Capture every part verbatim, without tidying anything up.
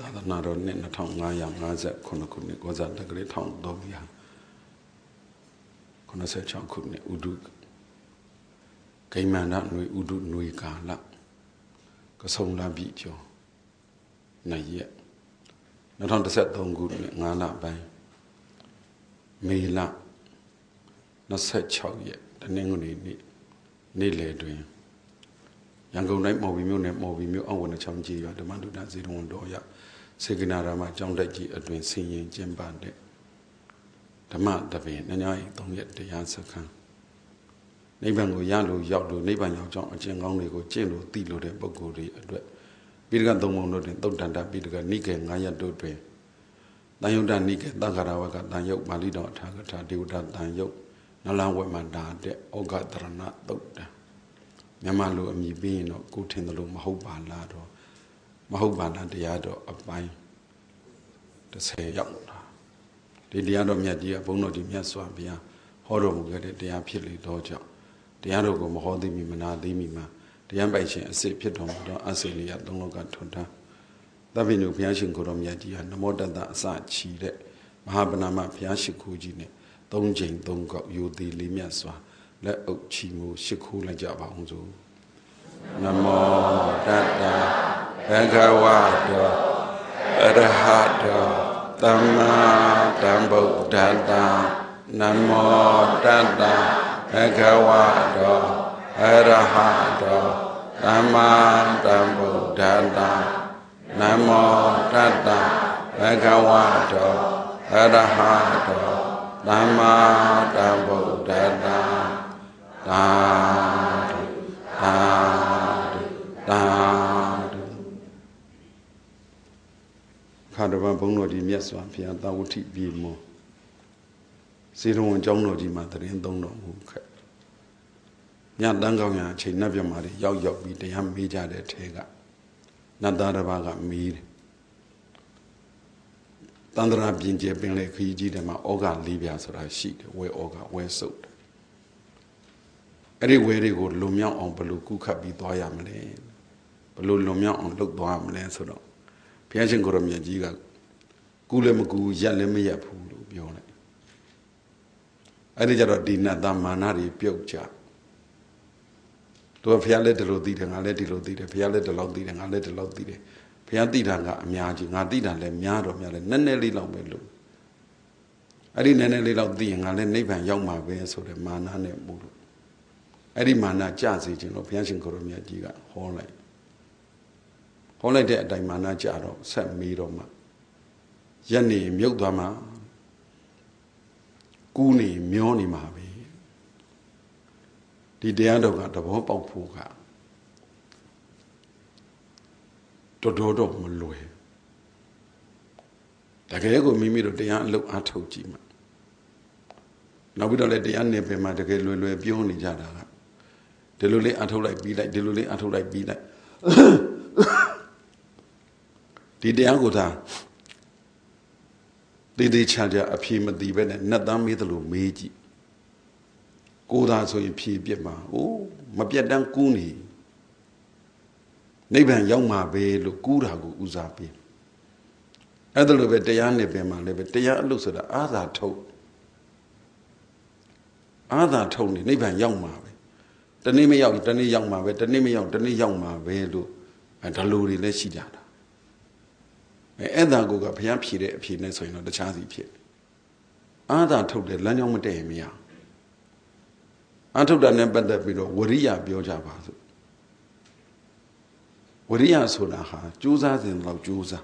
သာသနာတော်နှစ်နှစ်ထောင်ငါးရာငါးဆယ်ခုနှစ်ခုနှစ်ကောဇာတက္ကရာတစ်ထောင်သုံးရာခုနှစ်ဆယ်ခြောက်ခုနှစ်ဥဒုဂိမန္တနွေဥဒုနွေကာလကဆုံလပြီကျော်နှစ်ရက်နှစ်ထောင်တစ်ဆယ်သုံးခုနှစ်ငါးလပိုင်းမေလနှစ်ဆယ်ခြောက်ရက်တနင်္ဂနွေနေ့နေ့လယ်တွင်ရန်ကုန်တိုင်းမော်ဘီမြို့နယ်မော်ဘီမြို့အောက်ဝနချောင်းကြီးရွာဓမ္မဒုဒဇေတဝန်တော်ရစေကနာရမကျောင်းတက်ကြီးအတွင်ဆင်ရင်ကျင်းပတဲ့ဓမ္မတပင်ညညရီသုံးရက်တရားစခန်းနိဗ္ဗာန်ကိုရလို့ရောက်လို့နိဗ္ဗာန်ရောက်ကြောင်းအကျင့်ကောင်းတွေကိုကျင့်လို့သိလို့တဲ့ပုဂ္ဂိုလ်တွေအတွက်ပိဋကသုံးပုံတို့တွင်သုတ်တန္တပိဋကနိကေငါးရက်တို့တွင်တန်ယုဒ္ဓနိကေသက္ကရာဝကတန်ယုတ်ပါဠိတော်အထာကထာဒေဝဒတန်ယုတ်နလဝေမန္တာတဲ့ဩဃတရဏသုတ်တံမြန်မာလိုအမည်ပြီးရင်တော့ကိုထင်တယ်လို့မဟုတ်ပါလားတော့မဟုတ်ပါလားတရားတော်အပိုင်းတစ်ဆယ်ရောက်လာဒီတရားတော်မြတ်ကြီးကဘုန်းတော်ကြီးမြတ်စွာဘုရားဟောတော်မူခဲ့တဲ့တရားဖြစ်လေတော့ကြောင့်တရားတော်ကိုမဟောသိမီမနာသိမီမှာတရားပိုင်ရှင်အစစ်ဖြစ်တော်မူသောအစေလျာသုံးလောကထွန်းတာသဗ္ဗညုဘုရားရှင်ကိုယ်တော်မြတ်ကြီးဟာနမောတတအစချီတဲ့မဟာပဏာမဘုရားရှိခိုးကြီးနဲ့သုံးချိန်သုံးခေါက်ယူသည်လေးမြတ်စွာလက်အုပ်ချီမှုရှိခိုးလိုက်ကြပါအောင်စို့နမောတတဘဂဝတောအရဟတောသမ္မာသမ္ဗုဒ္ဓတ္တနမောတတ္တဘဂဝတောအရဟတောသမ္မာသမ္ဗုဒ္ဓတ္တနမောတတ္တဘဂဝတောအရဟတောသမ္မာသမ္ဗုဒ္ဓတ္တသာဓုသာဓုသာဓုခါတော်ဘုန်းတော်ကြီးမြတ်စွာဘုရားသာဝတိပြေမောစေတဝန်ကျောင်းတော်ကြီးမှာတရင်သုံးတော်မူခဲ့ညတန်းကောင်းရအချိန်နတ်ပြမာတွေရောက်ရောက်ပြီးတရားမေးကြတဲ့ထဲကနတ်သားတစ်ပါးကမေးတယ်တန္တရာပြင်ကျပင်လေခရီးကြီးတယ်မှာဩဃလေးပြာဆိုတာရှိတယ်ဝဲဩဃဝဲစုပ်တယ်အဲ့ဒီဝဲတွေကိုလွန်မြောက်အောင်ဘယ်လိုကုခတ်ပြီးသွားရမလဲဘယ်လိုလွန်မြောက်အောင်လုပ်သွားမလဲဆိုတော့ဘုရားရှင်ကိုရမြတ်ကြီးကကူလည်းမကူရက်လည်းမရက်ဘူးလို့ပြောလိုက်အဲ့ဒီကြတော့ဒီနတ်သားမာနတွေပြုတ်ကြသူကဘုရားလည်းဒီလိုသိတယ်ငါလည်းဒီလိုသိတယ်ဘုရားလည်းဒီလောက်သိတယ်ငါလည်းဒီလောက်သိတယ်ဘုရားသိတာကအများကြီးငါသိတာလည်းများတော့များလည်းနည်းနည်းလေးလောက်ပဲလို့အဲ့ဒီနည်းနည်းလေးလောက်သိရင်ငါလည်းနိဗ္ဗာန်ရောက်မှာပဲဆိုတဲ့မာနနဲ့မို့လို့အဲ့ဒီမာနကြစေခြင်းလို့ဘုရားရှင်ကိုရမြတ်ကြီးကဟောလိုက်ဟောလိုက်တဲ့အတိုင်းမာနကြတော့ဆက်မေးတော့မှရက်နေမြုပ်သွားမှကူးနေမျောနေမှာပဲဒီတရားတော်ကသဘောပေါက်ဖို့ကတော်တော်တော့မလွယ်တကယ်ကိုမိမိတို့တရားအလုပ်အားထုတ်ကြည့်မှနောက်ပြီးတော့လည်းတရားနယ်ပယ်မှာတကယ်လွယ်လွယ်ပြောနေကြတာကဒီလိုလေးအားထုတ်လိုက်ပြီးလိုက်ဒီလိုလေးအားထုတ်လိုက်ပြီးလိုက်ဒီတရားကိုသာတေးသေးချာချာအဖြေမသိပဲနဲ့နတ်သားမေးသလိုမေးကြည့်ကိုသာဆိုရင်ဖြေပြစ်မှာအိုးမပြတ်တမ်းကူးနေနိဗ္ဗာန်ရောက်မှာပဲလို့ကူးတာကိုဦးစားပေးအဲ့ဒါလိုပဲတရားနယ်ပယ်မှာလည်းပဲတရားအလုပ်ဆိုတာအာသာထုတ်အာသာထုတ်နေနိဗ္ဗာန်ရောက်မှာပဲတနေ့မရောက်တနေ့ရောက်မှာပဲတနေ့မရောက်တနေ့ရောက်မှာပဲလို့ဒါလိုတွေလည်းရှိကြတာအဲအဲ့ဒါကိုကဘုရားဖြေတဲ့အဖြေနဲ့ဆိုရင်တော့တခြားစီဖြစ်အာသာထုတ်တယ်လမ်းကြောင်းမတည့်ရင်မရအာထုတ်တာနဲ့ပတ်သက်ပြီးတော့ဝရိယပြောကြပါစို့ဝရိယဆိုတာဟာကြိုးစားစဉ်လောက်ကြိုးစား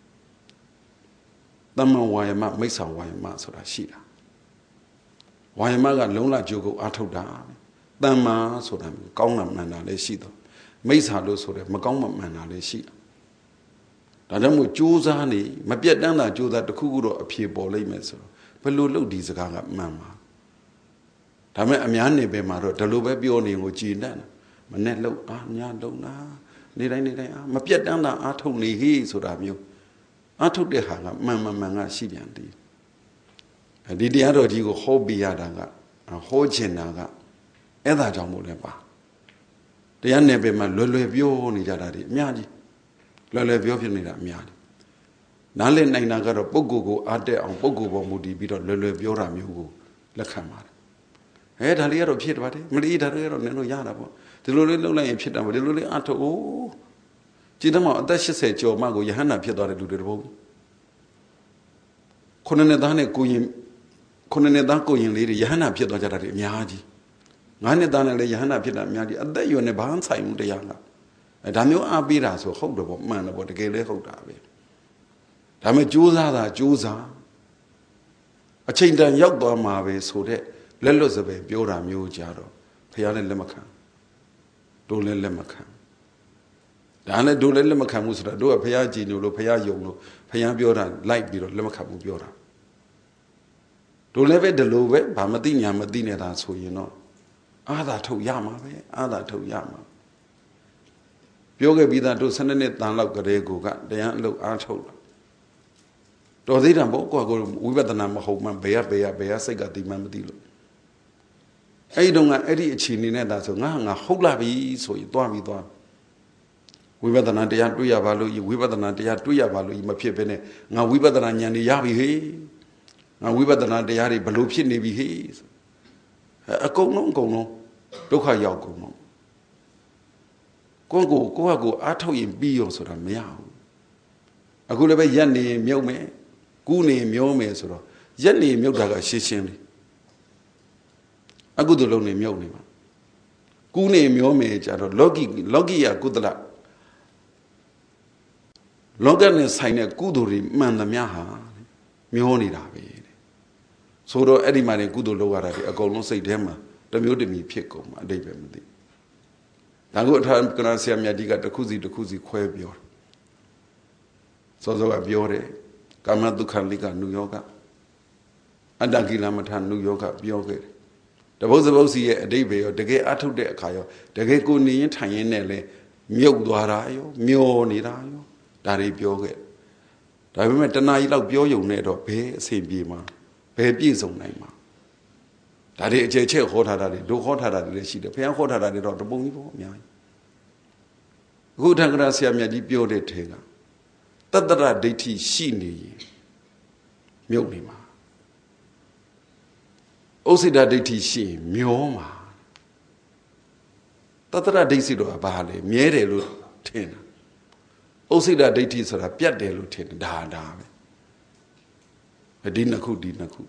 သမ္မာဝါယမမိစ္ဆာဝါယမဆိုတာရှိတာဝါယမကလုံးလကြိုးကိုအာထုတ်တာသမ္မာဆိုတာကောင်းတာမှန်တာလည်းရှိတော့မိစ္ဆာလို့ဆိုတယ်မကောင်းမှမှန်တာလည်းရှိတာဒါကြောင့်မို့ကြိုးစားနေမပြတ်တမ်းတာကြိုးစားတစ်ခုခုတော့အဖြေပေါ်လိမ့်မယ်ဆိုတော့ဘယ်လိုလုပ်ဒီစကားကမှန်မှာဒါမဲ့အများနေပဲမှာတော့ဒီလိုပဲပြောနေကိုကြည်တတ်မနဲ့လှုပ်အားညာလှုပ်နာနေတိုင်းနေတိုင်းအားမပြတ်တမ်းတာအားထုတ်နေဟေးဆိုတာမျိုးအားထုတ်တဲ့ဟာကမှန်မှန်မှန်ကရှိပြန်တယ်ဒီတရားတော်ကြီးကိုဟောပြရတာကဟောချင်တာကအဲ့ဒါကြောင့်မို့လဲပါတရားနယ်ပယ်မှာလွယ်လွယ်ပြောနေကြတာဒီအများကြီးလွယ်လွယ်ပြောဖြစ်နေတာအများကြီးနားလည်နိုင်တာကတော့ပုဂ္ဂိုလ်ကိုအားတက်အောင်ပုဂ္ဂိုလ်ပေါ်မူတည်ပြီးတော့လွယ်လွယ်ပြောတာမျိုးကိုလက်ခံပါတယ်အဲဒါလေးကတော့ဖြစ်ပါတယ်မလီဒါတွေကတော့နင်တို့ရတာပေါ့ဒီလိုလေးလုပ်လိုက်ရင်ဖြစ်တာပေါ့ဒီလိုလေးအထုပ်ကြည်သမောင်အသက်၈၀ကျော်မှကိုယဟန္တာဖြစ်သွားတဲ့လူတွေတပုံခုနှစ်နှစ်သားနဲ့ကိုရင်ခုနှစ်နှစ်သားကိုရင်လေးတွေယဟန္တာဖြစ်သွားကြတာတွေအများကြီးငါးနှစ်သားနဲ့လည်းယဟန္တာဖြစ်တာအများကြီးအသက်အရွယ်နဲ့ဘာမှဆိုင်မှုတရားလားအဲဒါမျိုးအားပေးတာဆိုဟုတ်တယ်ပေါ့မှန်တယ်ပေါ့တကယ်လည်းဟုတ်တာပဲဒါမဲ့ကြိုးစားတာကြိုးစားအချိန်တန်ရောက်သွားမှာပဲဆိုတဲ့လက်လွတ်စပယ်ပြောတာမျိုးကြတော့ဖះလည်းလက်မခံတို့လည်းလက်မခံဒါနဲ့တို့လည်းလက်မခံဘူးဆိုတော့တို့ကဖះကြည်ညိုလို့ဖះယုံလို့ဖះပြောတာလိုက်ပြီးတော့လက်မခံဘူးပြောတာတို့လည်းပဲဒီလိုပဲဘာမသိညာမသိနေတာဆိုရင်တော့အာသာထုတ်ရမှာပဲအာသာထုတ်ရမှာပြောခဲ့ပြီးသားတို့၁၂နှစ်တန်လောက်ကလေးကိုကတရားအလုပ်အားထုတ်လာတော်သေးတယ်ပေါ့ကိုကကိုဝိပဿနာမဟုတ်မှဘယ်ရဘယ်ရဘယ်ရစိတ်ကတိမှမသိလို့အဲ့ဒီတော့ကအဲ့ဒီအခြေအနေနဲ့ဒါဆိုငါငါဟုတ်လာပြီဆိုရင်သွားပြီးသွားဝိပဿနာတရားတွေ့ရပါလို့ဝိပဿနာတရားတွေ့ရပါလို့မဖြစ်ဘဲနဲ့ငါဝိပဿနာဉာဏ်တွေရပြီဟေးငါဝိပဿနာတရားတွေဘလို့ဖြစ်နေပြီဟေးအကုန်လုံးအကုန်လုံးဒုက္ခရောက်ကုန်တော့ကိုယ့်ကိုကိုယ့်ဟာကိုယ်အားထုတ်ရင်ပြီးရောဆိုတာမရဘူးအခုလည်းပဲရက်နေမြုပ်မယ်ကူးနေမျောမယ်ဆိုတော့ရက်နေမြုပ်တာကရှင်းရှင်းလေးအကုသိုလ်လုံးနေမြုပ်နေမှာကူးနေမျောမယ်ကြတော့လောကီလောကီယကုသလလောကနဲ့ဆိုင်တဲ့ကုသိုလ်တွေမှန်သမျှဟာမျောနေတာပဲဆိုတော့အဲ့ဒီမှာနေကုသိုလ်လုပ်ရတာဒီအကုန်လုံးစိတ်ထဲမှာတမျိုးတမီဖြစ်ကုန်မှာအတိတ်ပဲမသိဒါကိုအထာကရဆရာမြတ်ကြီးကတစ်ခုစီတစ်ခုစီခွဲပြောတယ်စောစောကပြောတယ်ကာမတုခလိကနုယောကအတ္တကိလမထနုယောကပြောခဲ့တယ်တပုတ်စပုတ်စီရဲ့အတိတ်ပဲရောတကယ်အထုတ်တဲ့အခါရောတကယ်ကိုနေရင်ထိုင်ရင်နဲ့လဲမြုပ်သွားတာရောမျောနေတာရောဒါတွေပြောခဲ့ဒါပေမဲ့တဏှာကြီးလောက်ပြောယုံနဲ့တော့ဘယ်အဆင်ပြေမှာဘယ်ပြည့်စုံနိုင်မှာဒါတွေအခြေချက်ဟောထားတာတွေဒုဟောထားတာတွေလည်းရှိတယ်ဘုရားဟောထားတာတွေတော့တပုံကြီးပေါ့အများကြီးအခုထံကရာဆရာမြတ်ကြီးပြောတဲ့ထဲကတတ္တရဒိဋ္ဌိရှိနေရင်မြုပ်နေမှာဥစ္စေတဒိဋ္ဌိရှိရင်မျောမှာတတ္တရဒိဋ္ဌိတော့ဘာလဲမြဲတယ်လို့ထင်တာဥစ္စေတဒိဋ္ဌိဆိုတာပြတ်တယ်လို့ထင်တယ်ဒါဒါပဲဒီနှစ်ခုဒီနှစ်ခု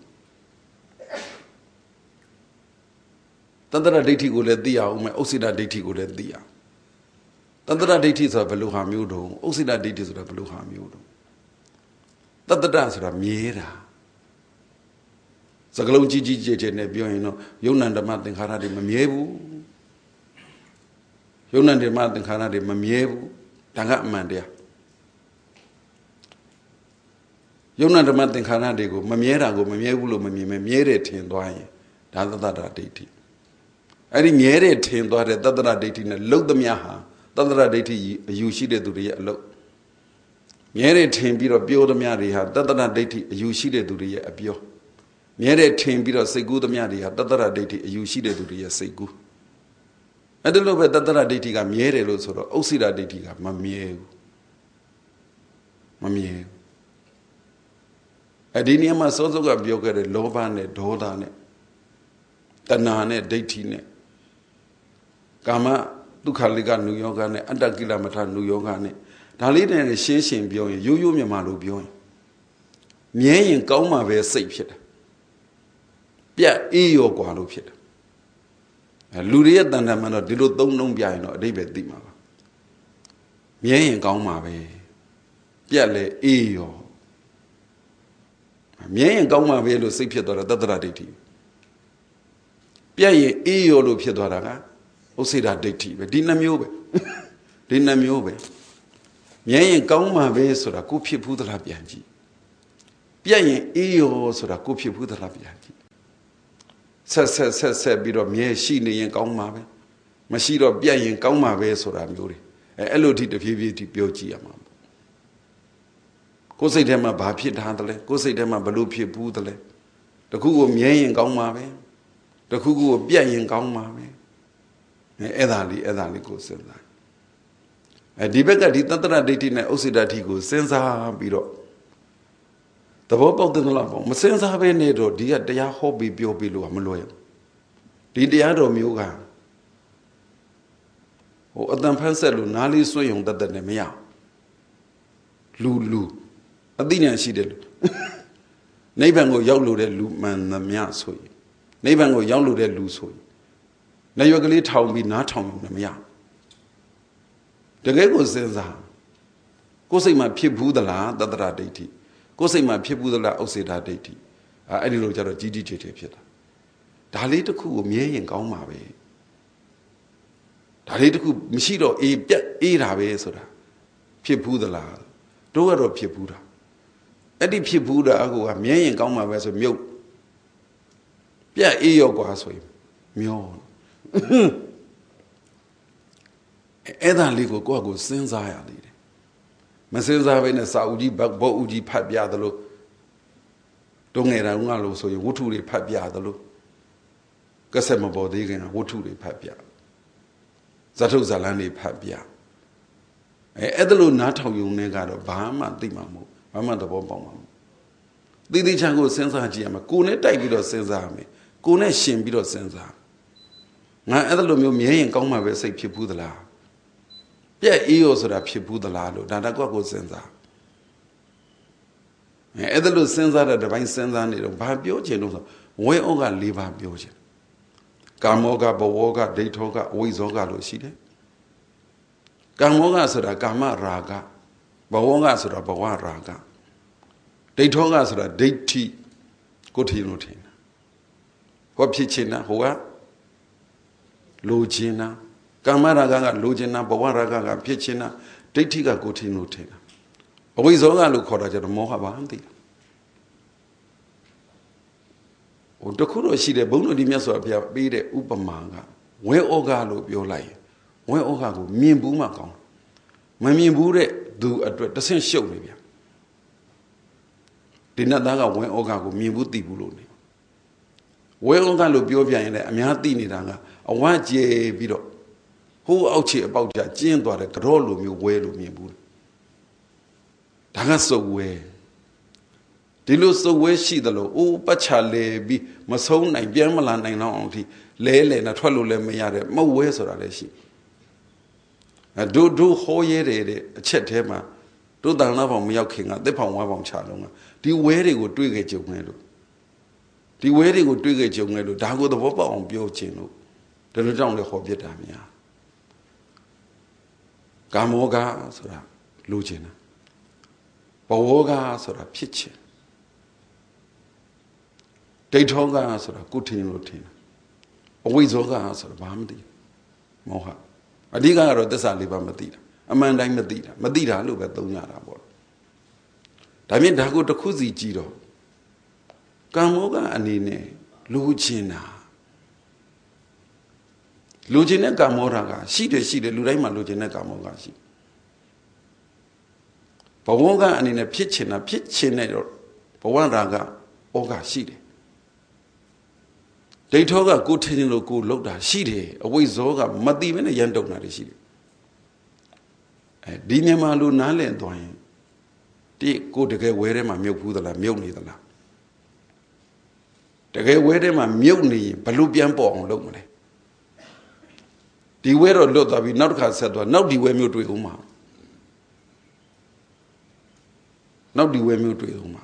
တတ္တရဒိဋ္ဌိကိုလည်းသိရအောင်မယ်ဥစ္စေတဒိဋ္ဌိကိုလည်းသိရအောင်တတ္တရဒိဋ္ဌိဆိုတာဘယ်လိုဟာမျိုးတုံးဥစ္စေတဒိဋ္ဌိဆိုတာဘယ်လိုဟာမျိုးတုံးတတ္တရဆိုတာမြဲတာစကလုံးကြီးကြီးကျယ်ကျယ်နဲ့ပြောရင်တော့ယုံ nant ဓမ္မသင်္ခါရတွေမမြဲဘူးယုံ nant ဓမ္မသင်္ခါရတွေမမြဲဘူးဒါကအမှန်တရားယုံ nant ဓမ္မသင်္ခါရတွေကိုမမြဲတာကိုမမြဲဘူးလို့မမြင်မဲမြဲတယ်ထင်သွားရင်ဒါတတ္တရဒိဋ္ဌိအဲ့ဒီမြဲတယ်ထင်သွားတဲ့တတ္တရဒိဋ္ဌိနဲ့လုတ်သမျှဟာတတ္တရဒိဋ္ဌိအယူရှိတဲ့သူတွေရဲ့အလုပ်မြဲတယ်ထင်ပြီးတော့ပြောသမျှတွေဟာတတ္တရဒိဋ္ဌိအယူရှိတဲ့သူတွေရဲ့အပြောမြဲတယ်ထင်ပြီးတော့စိတ်ကူးသမျှတွေဟာတတ္တရဒိဋ္ဌိအယူရှိတဲ့သူတွေရဲ့စိတ်ကူးအဲ့ဒါလို့ပဲတတ္တရဒိဋ္ဌိကမြဲတယ်လို့ဆိုတော့ဥစ္စေတဒိဋ္ဌိကမမြဲဘူးမမြဲဘူးအဲ့ဒီနေရာမှာစောစောကပြောခဲ့တဲ့လောဘနဲ့ဒေါသနဲ့တဏှာနဲ့ဒိဋ္ဌိနဲ့ကာမဒုက္ခလိကနုယောဂနဲ့အတ္တကိလမထနုယောဂနဲ့ဒါလေးနဲ့ရှင်းရှင်းပြောရင်ရိုးရိုးမြန်မာလိုပြောရင်မြဲရင်ကောင်းမှပဲစိတ်ဖြစ်တယ်ပြတ်အေးရောกว่าလို့ဖြစ်တယ်အဲလူတွေရဲ့တန်တမ်းမှတော့ဒီလိုသုံးလုံးပြရင်တော့အတိတ်ပဲသိမှာပါမြဲရင်ကောင်းမှပဲပြတ်လေအေးရောမြဲရင်ကောင်းမှပဲလို့စိတ်ဖြစ်သွားတာတတ္တရဒိဋ္ဌိပြတ်ရင်အေးရောလို့ဖြစ်သွားတာကဥစ္စေတဒိဋ္ဌိပဲဒီနှမျိုးပဲဒီနှမျိုးပဲမြဲရင်ကောင်းမှပဲဆိုတာကိုဖြစ်ဘူးသလားပြန်ကြည့်ပြတ်ရင်အေးရောဆိုတာကိုဖြစ်ဘူးသလားပြန်ကြည့်ဆက်ဆက်ဆက်ဆက်ပြီးတော့မြဲရှိနေရင်ကောင်းမှာပဲမရှိတော့ပြတ်ရင်ကောင်းမှာပဲဆိုတာမျိုးတွေအဲအဲ့လိုထိတဖြည်းဖြည်းထိပြောကြည့်ရမှာကိုယ်စိတ်ထဲမှာဘာဖြစ်ထားသလဲကိုယ်စိတ်ထဲမှာဘလို့ဖြစ်ဘူးသလဲတခုကိုမြဲရင်ကောင်းမှာပဲတခုခုကိုပြတ်ရင်ကောင်းမှာပဲအဲအဲ့ဒါလေးအဲ့ဒါလေးကိုစဉ်းစားအဲဒီဘက်ကဒီတတ္တရဒိဋ္ဌိနဲ့ဥစ္စေတဒိဋ္ဌိကိုစဉ်းစားပြီးတော့ The Bob of the Labo, Massen's have a nedo, dear, they are hobby biobilo, Maloya. Did the other muga? O Adam Panselu, Nali Soyong that the Nemia. Lulu. A dinner she did. Neighbor yellow de Luman the Mia soy. Neighbor yellow de Lusoy. Now you're going to tell me not on the Mia. The guy was there. Go say my people the la, that are deity. Go say my people the la, say that deity. I don't know that G D J T. Dali to cool me and Goma way. Dali to cool Michido, a eight away soda. People the la. Do it or people. Eddie people go a me and Goma was a milk. Yeah, e your grass way. Mio. Edan legal go go since I did. Massenza in a Saudi Bagbo Uji Pabiadalo. Don't get a ngalo so you would to the Pabiadalo. Gassama Bodigan, would to the Pabia. Zato Zalani Pabia. Edelo Nato you negado, Bahama Dimamo, Mama the Bombom. Didi Chango Senza Giama, Kune Taibido Senzame, Kune Shimbido Senza. Now Edelo me and Goma will say people the la. Yeah, eos or a people the lado, that I go senza. Edelo senza the divine senza and it by Biogen, where Oga live up Biogen. Gamoga, Bowoga, Daytoga, Wizoga, Lucide. Gamoga sura Gama Raga, Bawonga sura Bawa Raga. Daytoga sura Dayti, Gotinutin. What pitchina, Hoa? Lugina. Gamaraga, Lugina, Bawaraga, Pichina, Daytiga Gotinutina. Always all I look at the Mohabandi. O Dokuro see the Bono di Meso be the Upamanga. Where Ogalo be lie? Where Ogago, me and Bumacon. My me Bure do address the same show maybe. Did not daga when Ogago me would the Buloni. Where Ogalo Biovia and Amiatini Danga, a white ye bido. Who out here about your gin to the Grolo me well me bull. Danga so way. Dilo so way she the low, oh, Pachale be Mason and Biamalan and auntie, Lele and a twelve lemmayare, more ways or a she. A do do hoye a chet hema, do the love of Mioking, the Pamwam Chalonga. The wedding would do a jungelo. The wedding would do a jungelo, Dago the Wopper on Biochino. The Lujan the Hobbit. Gamoga sora Lugina. Bawoga sora pitch. Daytoga sora Gutin routine. Owizoga sora Bamdi. Moha. Adiga or Desaliba Madida. Amanda Madida. Madida look at the Yara. Damien Dago to Kuzi Gido. Gamoga anine Lugina. Lugina Gamoraga, she did see the Lurema Lugina Gamogashi. Pawoga and in a pitch in a pitch in a Pawaraga, Oga Shide. They told a good tenino good looked at Shide, away Zoga, Madi even a Yandog Narishi. A Dinema Lunale and Doyen. They go to get where my milk with the milk neither. They get where my milk knee, Palubian Bong look. The way of Lord that we not have said, now the way you do Uma. Now the way you do Uma.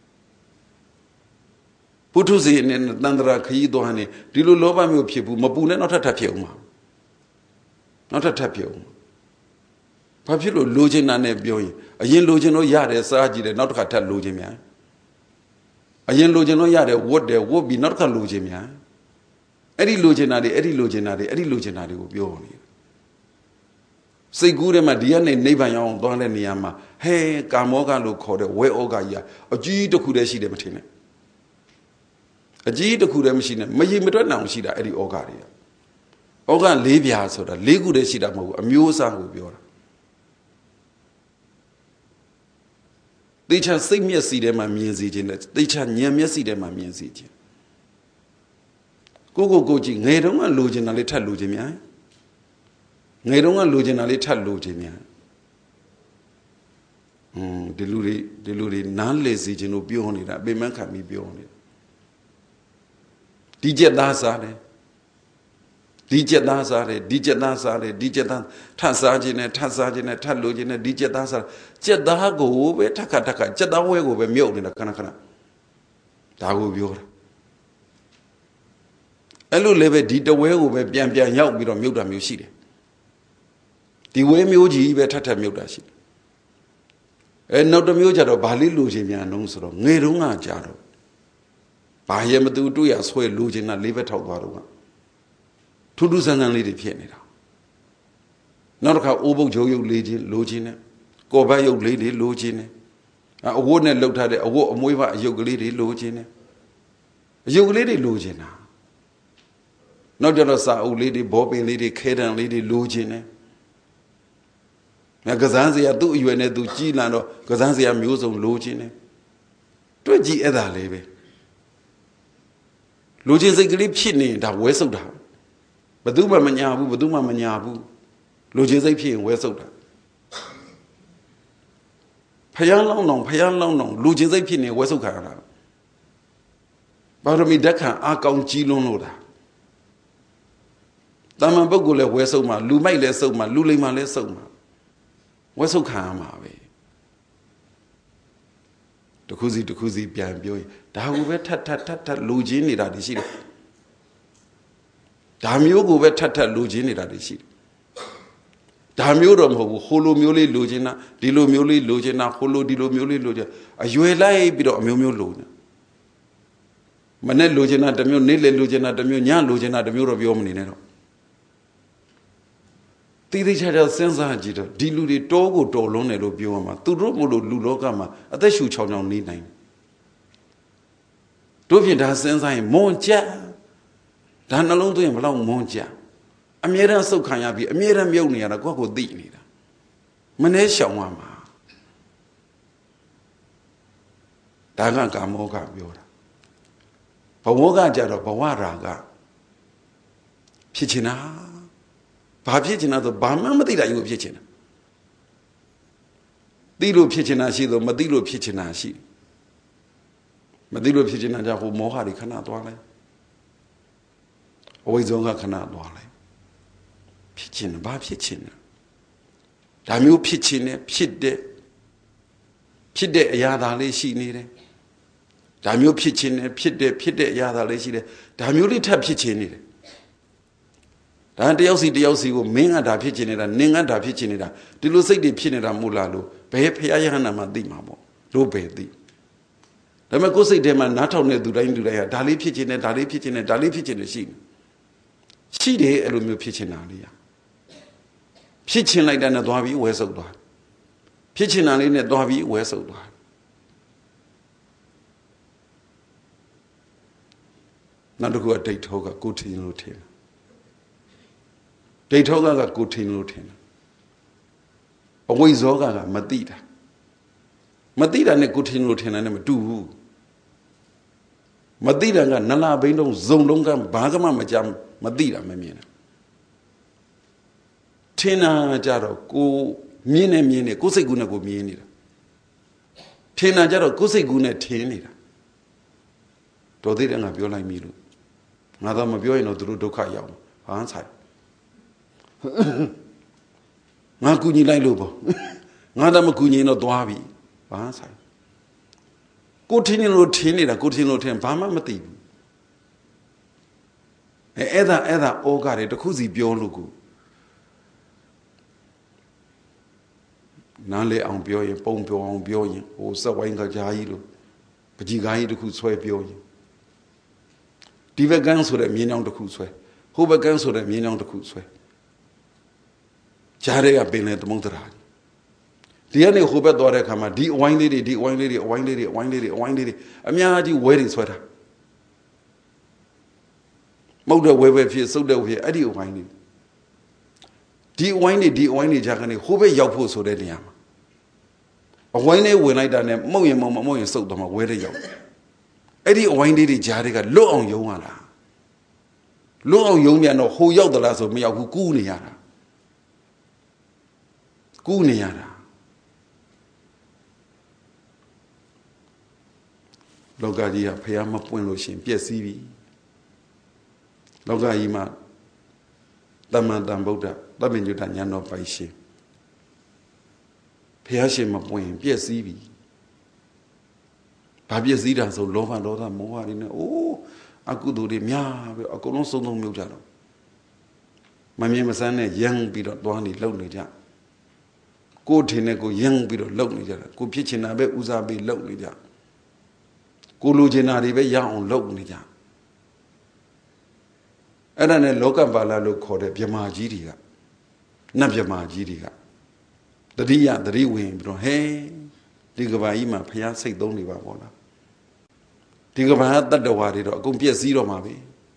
Putuzi in Nandra Kaido Honey, Dilu Lova Mu people, Mabuna not a tapioma. Not a tapioma. Papulo Lugin and Ebioy, a yen Lugino Yard as Saji, not Kata Lugimia. A yen Lugino Yard, what there would be not Kalugimia. Eddie Luginari, Eddie Luginari, Eddie Luginari will be on you. Say good and my dear name, Nevayon, Don Niama, hey, Gamoga look called a way Ogaya, a G to Kudeshi de Matina. A G to Kude machine, may you meet now, she that Eddie Ogaria. Oga Livia, so that Legu de Sidamo, a musa will be on. They shall sing me a seed in my music in it, they shall near me a seed in my music. Go go go jing, they don't want losing a little losing me. They don't want losing a little losing me. อืมဒီလူတွေဒီလူတွေနားလေစီခြင်းလို့ပြောနေတာအပေမခံပြီးပြောနေတာဒီကျက်သားစားတယ်ဒီကျက်သားစားတယ်ဒီကျက်သားစားတယ်ဒီကျက်သားထပ်စားခြင်းနဲ့ထပ်စားခြင်းနဲ့ထပ်လိုခြင်းနဲ့ဒီကျက်သားစားကျက်သားကိုပဲထက်ခါထက်ခါကျက်သားဝဲကိုပဲမြုပ်နေတာခဏခဏဒါကိုပြောတာအဲ့လိုလည်းပဲဒီတဝဲကိုပဲပြန်ပြန်ရောက်ပြီးတော့မြုပ်တာမျိုးရှိတယ်ဒီဝဲမျိုးကြီးပဲထပ်ထပ်မြုပ်တာရှိတယ်အဲနောက်တစ်မျိုးကြတော့ဗာလေးလိုချင်ပြန်နှုံးဆိုတော့ငယ်တုန်းကကြာတော့ဘာရဲမသူတွေ့ရဆွဲလိုချင်တာလေးဘက်ထောက်သွားတော့ကထူးထူးဆန်းဆန်းလေးတွေဖြစ်နေတာနောက်တစ်ခါအိုးပုတ်ဂျုံရုပ်လေးချင်းလိုချင်တယ်ကော်ဘတ်ရုပ်လေးတွေလိုချင်တယ်အဝတ်နဲ့လှုပ်ထားတဲ့အဝတ်အမွေးဘအယုတ်ကလေးတွေလိုချင်တယ်အယုတ်ကလေးတွေလိုချင်တာနောက်ကြတော့စာအုပ်လေးတွေဘောပင်လေးတွေခဲတံလေးတွေလိုချင်တယ်ငါကစားစရာသူ့အရွယ်နဲ့သူကြီးလာတော့ကစားစရာမျိုးစုံလိုချင်တယ်တွေ့ကြည့်အဲ့ဒါလေးပဲလိုချင်စိတ်ကလေးဖြစ်နေဒါဝဲဆုပ်တာဘယ်သူမှမညာဘူးဘယ်သူမှမညာဘူးလိုချင်စိတ်ဖြစ်ရင်ဝဲဆုပ်တာဖယားလောင်းအောင်ဖယားလောင်းအောင်လိုချင်စိတ်ဖြစ်နေဝဲဆုပ်ခါရတာပါရမီဓာတ်ခံအကောင်ကြီးလွန်းလို့တာတာမန်ပုဂ္ဂိုလ်လည်းဝဲဆုပ်မှာလူမိုက်လည်းဆုပ်မှာလူလိမ္မာလည်းဆုပ်မှာဝဲဆုပ်ခံရမှာပဲတခုစီတခုစီပြန်ပြောရင်ဒါကိုပဲထပ်ထပ်ထပ်ထပ်လူချင်းနေတာတည်ရှိတယ်ဒါမျိုးကိုပဲထပ်ထပ်လူချင်းနေတာတည်ရှိတယ်ဒါမျိုးတော့မဟုတ်ဘူးဟိုလိုမျိုးလေးလူချင်းတာဒီလိုမျိုးလေးလူချင်းတာဟိုလိုဒီလိုမျိုးလေးလူချင်းအရွယ်လိုက်ပြီးတော့အမျိုးမျိုးလူနေမနဲ့လူချင်းတာတစ်မျိုးနေ့လေလူချင်းတာတစ်မျိုးညလူချင်းတာတစ်မျိုးတော့ပြောမနေနဲ့တော့တိတိကျကျစဉ်းစားကြည့်တော့ဒီလူတွေတောကိုတော်လွန်းတယ်လို့ပြောရမှာသူတို့မို့လို့လူလောကမှာအသက်ရှူချောင်ချောင်နေနိုင်တို့ဖြင့်ဒါစဉ်းစားရင်မွန်ကြဒါနှလုံးသွင်းရင်ဘလောက်မွန်ကြအမြဲတမ်းစုတ်ခံရပြီးအမြဲတမ်းမြုပ်နေရတာကိုယ့်ကိုသိနေတာမနှဲရှောင်ရမှာဒါကကာမောကပြောတာဘဝကကြတော့ဘဝရာကဖြစ်ချင်တာဘာဖြစ်ချင်တာဆိုဘာမှမသိတာယူဖြစ်ချင်တာသိလို့ဖြစ်ချင်တာရှိတော့မသိလို့ဖြစ်ချင်တာရှိမသိလို့ဖြစ်ချင်တာကြောင့်ဟိုမောဟတွေခဏသွားလိုက်အဝိဇ္ဇောကခဏသွားလိုက်ဖြစ်ချင်တာဘာဖြစ်ချင်တာဒါမျိုးဖြစ်ချင်တယ်ဖြစ်တဲ့ဖြစ်တဲ့အရာသာလေးရှိနေတယ်ဒါမျိုးဖြစ်ချင်တယ်ဖြစ်တဲ့ဖြစ်တဲ့အရာသာလေးရှိတယ်ဒါမျိုးလေးထပ်ဖြစ်ချင်နေတယ်ဒါတယောက်စီတယောက်စီကိုမင်းကဒါဖြစ်ချင်နေတာနင်ကဒါဖြစ်ချင်နေတာဒီလိုစိတ်တွေဖြစ်နေတာမို့လားလို့ဘယ်ဖရာယဟန္တာမှသိမှာပေါ့လို့ပဲသိဒါပေမဲ့ကိုယ်စိတ်ထဲမှာနားထောင်တဲ့သူတိုင်းသူတိုင်းဟာဒါလေးဖြစ်ချင်တယ်ဒါလေးဖြစ်ချင်တယ်ဒါလေးဖြစ်ချင်တယ်ရှိရှိတယ်အဲ့လိုမျိုးဖြစ်ချင်တာလေးရဖြစ်ချင်လိုက်တဲ့နဲ့သွားပြီးဝဲဆုပ်သွားဖြစ်ချင်တာလေးနဲ့သွားပြီးဝဲဆုပ်သွားနောက်တစ်ခုကဒိဋ္ဌောကကိုထင်လို့ထင်ဒိဋ္ဌောကကကိုထင်လို့ထင်အဝိဇ္ဇောကကမသိတာမသိတာနဲ့ကိုထင်လို့ထင်တာနဲ့မတူဘူးမသိတာကနလာဘိန်းတော့ဇုံလုံးကဘာကမှမကြမသိတာမမြင်တာထင်တာကြတော့ကိုမြင်နေမြင်နေကိုစိတ်ကူးနဲ့ကိုမြင်နေတာထင်တာကြတော့ကိုစိတ်ကူးနဲ့ထင်နေတာတော်သေးတယ်ငါပြောလိုက်ပြီလို့ငါတော့မပြောရင်တော့သူတို့ဒုက္ခရောက်မှာဟာဆိုင်ငါကူညီလိုက်လို့ပေါ့ငါတော့မကူညီတော့သွားပြီဘာဆိုင်ကိုထင်းနေလို့ထင်းနေတာကိုထင်းလို့ထင်းဘာမှမသိဘူးအဲအဲ့ဒါအဲ့ဒါဩဃတွေတစ်ခုစီပြောလို့ကိုနားလေအောင်ပြောရင်ပုံပြောအောင်ပြောရင်ဟိုစက်ဝိုင်းကကြားကြီးလို့ပကြီးကားကြီးတစ်ခုဆွဲပြောရင်ဒီဘက်ကန်းဆိုတဲ့မြင်းချောင်းတစ်ခုဆွဲဟိုဘက်ကန်းဆိုတဲ့မြင်းချောင်းတစ်ခုဆွဲကြားရဲကပင်လေသမုဒ္ဒရာဒီကနေဟိုဘက်သွားတဲ့အခါမှာဒီအဝိုင်းလေးတွေဒီအဝိုင်းလေးတွေအဝိုင်းလေးတွေအဝိုင်းလေးတွေအဝိုင်းလေးတွေအများကြီးဝဲတွေဆွဲတာမဟုတ်တဲ့ဝဲပဲဖြစ်စုပ်တဲ့ဖြစ်အဲ့ဒီအဝိုင်းလေးဒီအဝိုင်းတွေဒီအဝိုင်းတွေကြားကနေဟိုဘက်ရောက်ဖို့ဆိုတဲ့နေရာမှာအဝိုင်းလေးဝင်လိုက်တာနဲ့မှုတ်ရင်မမမှုတ်ရင်စုပ်တော့မှဝဲတဲ့ရောက်အဲ့ဒီအဝိုင်းလေးတွေကြားတွေကလွတ်အောင်ယုံရတာလွတ်အောင်ယုံပြန်တော့ဟိုရောက်သလားဆိုမရောက်ဘူးကူးနေရတာကူးနေရတာလောကကြီးကဖះမပွင့်လို့ရှင်ပြည့်စည်ပြီလောကကြီးမှာတမန်တန်ဗုဒ္ဓတမင်ညုတဉာဏ်တော်ပိုင်ရှင်ဖះရှင်မပွင့်ပြည့်စည်ပြီဘာပြည့်စည်တာဆိုလောဘဒေါသမောဟတွေနဲ့အိုးအကုသိုလ်တွေများပြီးအကုန်လုံးစုံစုံမြုပ်ကြတော့မမြင်မဆန်းနဲ့ယန်းပြီးတော့တွားနေလှုပ်နေကြကိုယ်ထင်တဲ့ကိုယန်းပြီးတော့လှုပ်နေကြတာကိုဖြစ်ချင်တာပဲဦးစားပေးလှုပ်နေကြကိုလိုချင်တာတွေပဲရအောင်လှုပ်နေကြအဲ့ဒါနဲ့လောကပါဠိလို့ခေါ်တဲ့ဗြဟ္မာကြီးတွေကနတ်ဗြဟ္မာကြီးတွေကတတိယတတိဝင်ပြီးတော့ဟဲဒီကဘာကြီးမှာဖျားစိတ်သုံးနေပါပေါ့လားဒီကဘာတတ္တဝါတွေတော့အကုန်ပြည့်စည်တော့မှာပဲ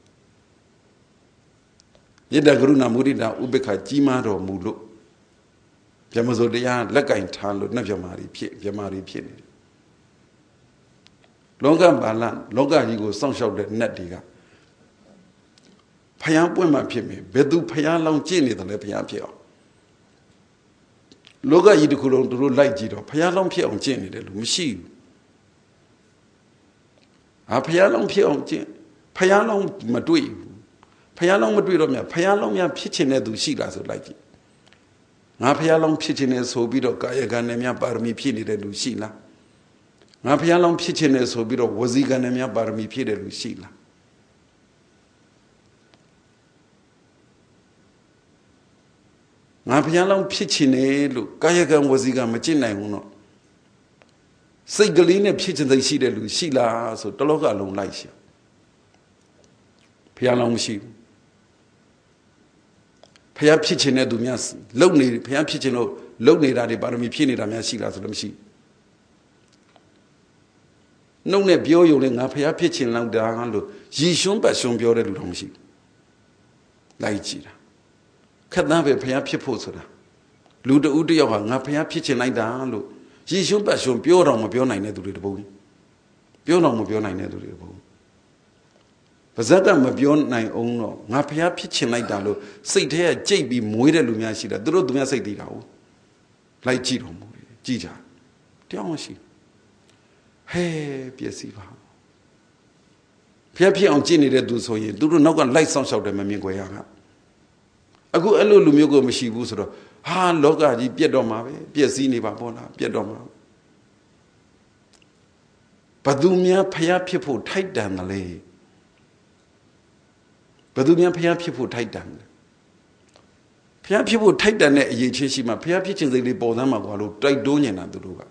မေတ္တာကရုဏာမုဒိတာဥပေက္ခကြီးမားတော်မူလို့ဗြဟ္မစိုးတရားလက်ကင်ထားလို့နတ်ဗြဟ္မာတွေဖြစ်ဗြဟ္မာတွေဖြစ်နေတယ်လောကပါဠိလောကကြီးကိုစောင့်ရှောက်တဲ့နတ်တွေကဖျားပွင့်မှဖြစ်မယ်ဘယ်သူဖျားလောင်ကြည့်နေတယ်လဲဖျားဖြစ်အောင်လောကကြီးတစ်ခုလုံးသူတို့လိုက်ကြည့်တော့ဖျားလောင်ဖြစ်အောင်ကြည့်နေတယ်လို့မရှိဘူးအာဖျားလောင်ဖြစ်အောင်ကြည့်ဖျားလောင်မတွေ့ဘူးဖျားလောင်မတွေ့တော့မြတ်ဖျားလောင်များဖြစ်ချင်တဲ့သူရှိလားဆိုလိုက်ကြည့်ငါဖျားလောင်ဖြစ်ချင်တဲ့ဆိုပြီးတော့ကာယကံနဲ့များပါရမီဖြည့်နေတဲ့လူရှိလားငါဖျားလောင်ဖြစ်ချင်တဲ့ဆိုပြီးတော့ဝစီကံနဲ့များပါရမီဖြည့်တဲ့လူရှိလားငါဖျားလောင်ဖြစ်ချင်တယ်လို့ကာယကံဝစီကံမကျင့်နိုင်ဘူးတော့စိတ်ကလေးနဲ့ဖြစ်ချင်တဲ့ရှိတဲ့လူရှိလားဆိုတလောကလုံးလိုက်ရှာဖျားလောင်မရှိဘူးဖျားဖြစ်ချင်တဲ့သူများလုံနေဖျားဖြစ်ချင်လို့လုံနေတာတွေပါရမီဖြည့်နေတာများရှိလားဆိုတော့မရှိနှုတ်နဲ့ပြောရုံနဲ့ငါဖျားဖြစ်ချင်လောက်တာလို့ရည်ရွှန်းပတ်ရွှန်းပြောတဲ့လူတော့မရှိဘူးလိုက်ကြည့်တာခက်သားပဲဖျားဖြစ်ဖို့ဆိုတာလူတဦးတယောက်ဟာငါဖျားဖြစ်ချင်လိုက်တာလို့ရည်ရွှန်းပတ်ရွှန်းပြောတော့မပြောနိုင်တဲ့သူတွေတပုံပြောတော့မပြောနိုင်တဲ့သူတွေတပုံပါဇက်ကမပြောနိုင်အောင်တော့ငါဖျားဖြစ်ချင်လိုက်တာလို့စိတ်ထဲကကြိတ်ပြီးမွေးတဲ့လူများရှိတာသူတို့သူများစိတ်တည်တာဟုတ်လိုက်ကြည့်တော့မူကြည့်ကြတရားမရှိဟဲပျက်စီးပါဖျားဖြစ်အောင်ကြည့်နေတဲ့သူဆိုရင်သူတို့နောက်ကလိုက်ဆောင်ရှောက်တယ်မမြင်ကြရကအခုအဲ့လိုလူမျိုးကိုမရှိဘူးဆိုတော့ဟာလောကကြီးပြတ်တော့မှာပဲပျက်စီးနေပါပေါ့လားပြတ်တော့မှာဘသူများဖျားဖြစ်ဖို့ထိုက်တန်တယ်လေဘယ်သူများဖျားဖြစ်ဖို့ထိုက်တန်လဲဖျားဖြစ်ဖို့ထိုက်တန်တဲ့အရေးချင်းရှိမှဖျားဖြစ်ခြင်းစိတ်လေးပေါ်သမ်းမှာကွာလို့တိုက်တွန်းနေတာသူတို့က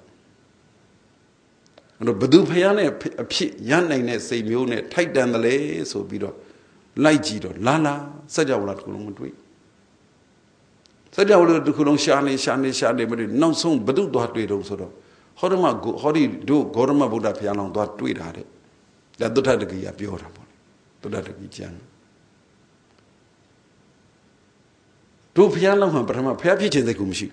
အဲ့တော့ဘယ်သူဖျားနဲ့အဖြစ်ရနိုင်တဲ့စိတ်မျိုးနဲ့ထိုက်တန်တယ်လေဆိုပြီးတော့လိုက်ကြည့်တော့လာလာစัจ java တစ်ခုလုံးမတွေ့စัจ java တစ်ခုလုံးရှာနေရှာနေရှာနေမတွေ့နောက်ဆုံးဘယ်သူသွားတွေ့တော့ဆိုတော့ဟောဓမ္မဟောဒီတို့ဂေါရမဗုဒ္ဓဖျားလောင်သွားတွေ့တာတဲ့ဒါသုတ္ထတကိကပြောတာပေါ့သုတ္ထတကိကျမ်းတို့ဖျားလောက်မှပထမဖျားဖြစ်ခြင်းစိတ်ကိုမရှိ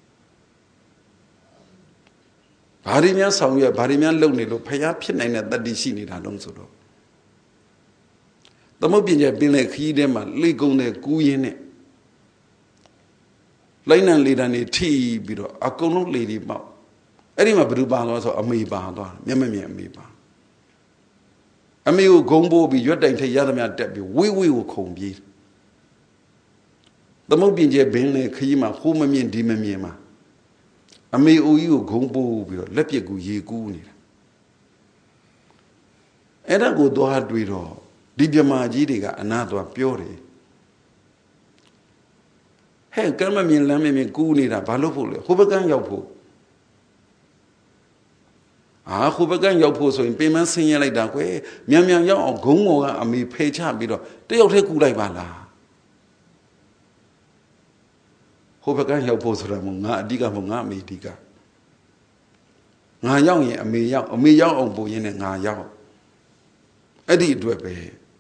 ဘာတွေများဆောင်ရွက်ဘာတွေများလုပ်နေလို့ဖျားဖြစ်နိုင်တဲ့တတ္တိရှိနေတာတော့ဆိုတော့သမုတ်ပညာပင်လေခီးထဲမှာလေကုံတဲ့ကူးရင်းနဲ့လိုက်နံလေတံနေထိပြီးတော့အကုန်လုံးလေဒီပေါက်အဲ့ဒီမှာဘယ်သူပါသွားဆိုအမေပါသွားမျက်မမြင်အမေပါအမေကိုဂုံပိုးပြီးရွက်တိုင်ထိတ်ရသမျှတက်ပြီးဝေးဝေးကိုခုံပြေးသမုတ်ပင်ကျဲဘင်းလေခကြီးမှာခိုးမမြင်ဒီမမြင်မှာအမေအိုကြီးကိုဂုံပိုးပြီးတော့လက်ပြက်ကူရေကူးနေတာအဲ့ဒါကိုသွားတွေ့တော့ဒီမြမာကြီးတွေကအနာသွားပြောတယ်ဟဲ့ကမ်းမမြင်လမ်းမမြင်ကူးနေတာဘာလို့ဖို့လဲဟိုဘက်ကန်းရောက်ဖို့အာဟိုဘက်ကန်းရောက်ဖို့ဆိုရင်ပင်မဆင်းရဲလိုက်တာကွယ်မြန်မြန်ရောက်အောင်ဂုံငေါ်ကအမေဖယ်ချပြီးတော့တယောက်တည်းကူးလိုက်ပါလားဟိုဘက်ကရောက်ဖို့ဆိုတာမို့ငါအဓိကမို့ငါအမေအဓိကငါရောက်ရင်အမေရောက်အမေရောက်အောင်ပို့ရင်းနဲ့ငါရောက်အဲ့ဒီအတွက်ပဲ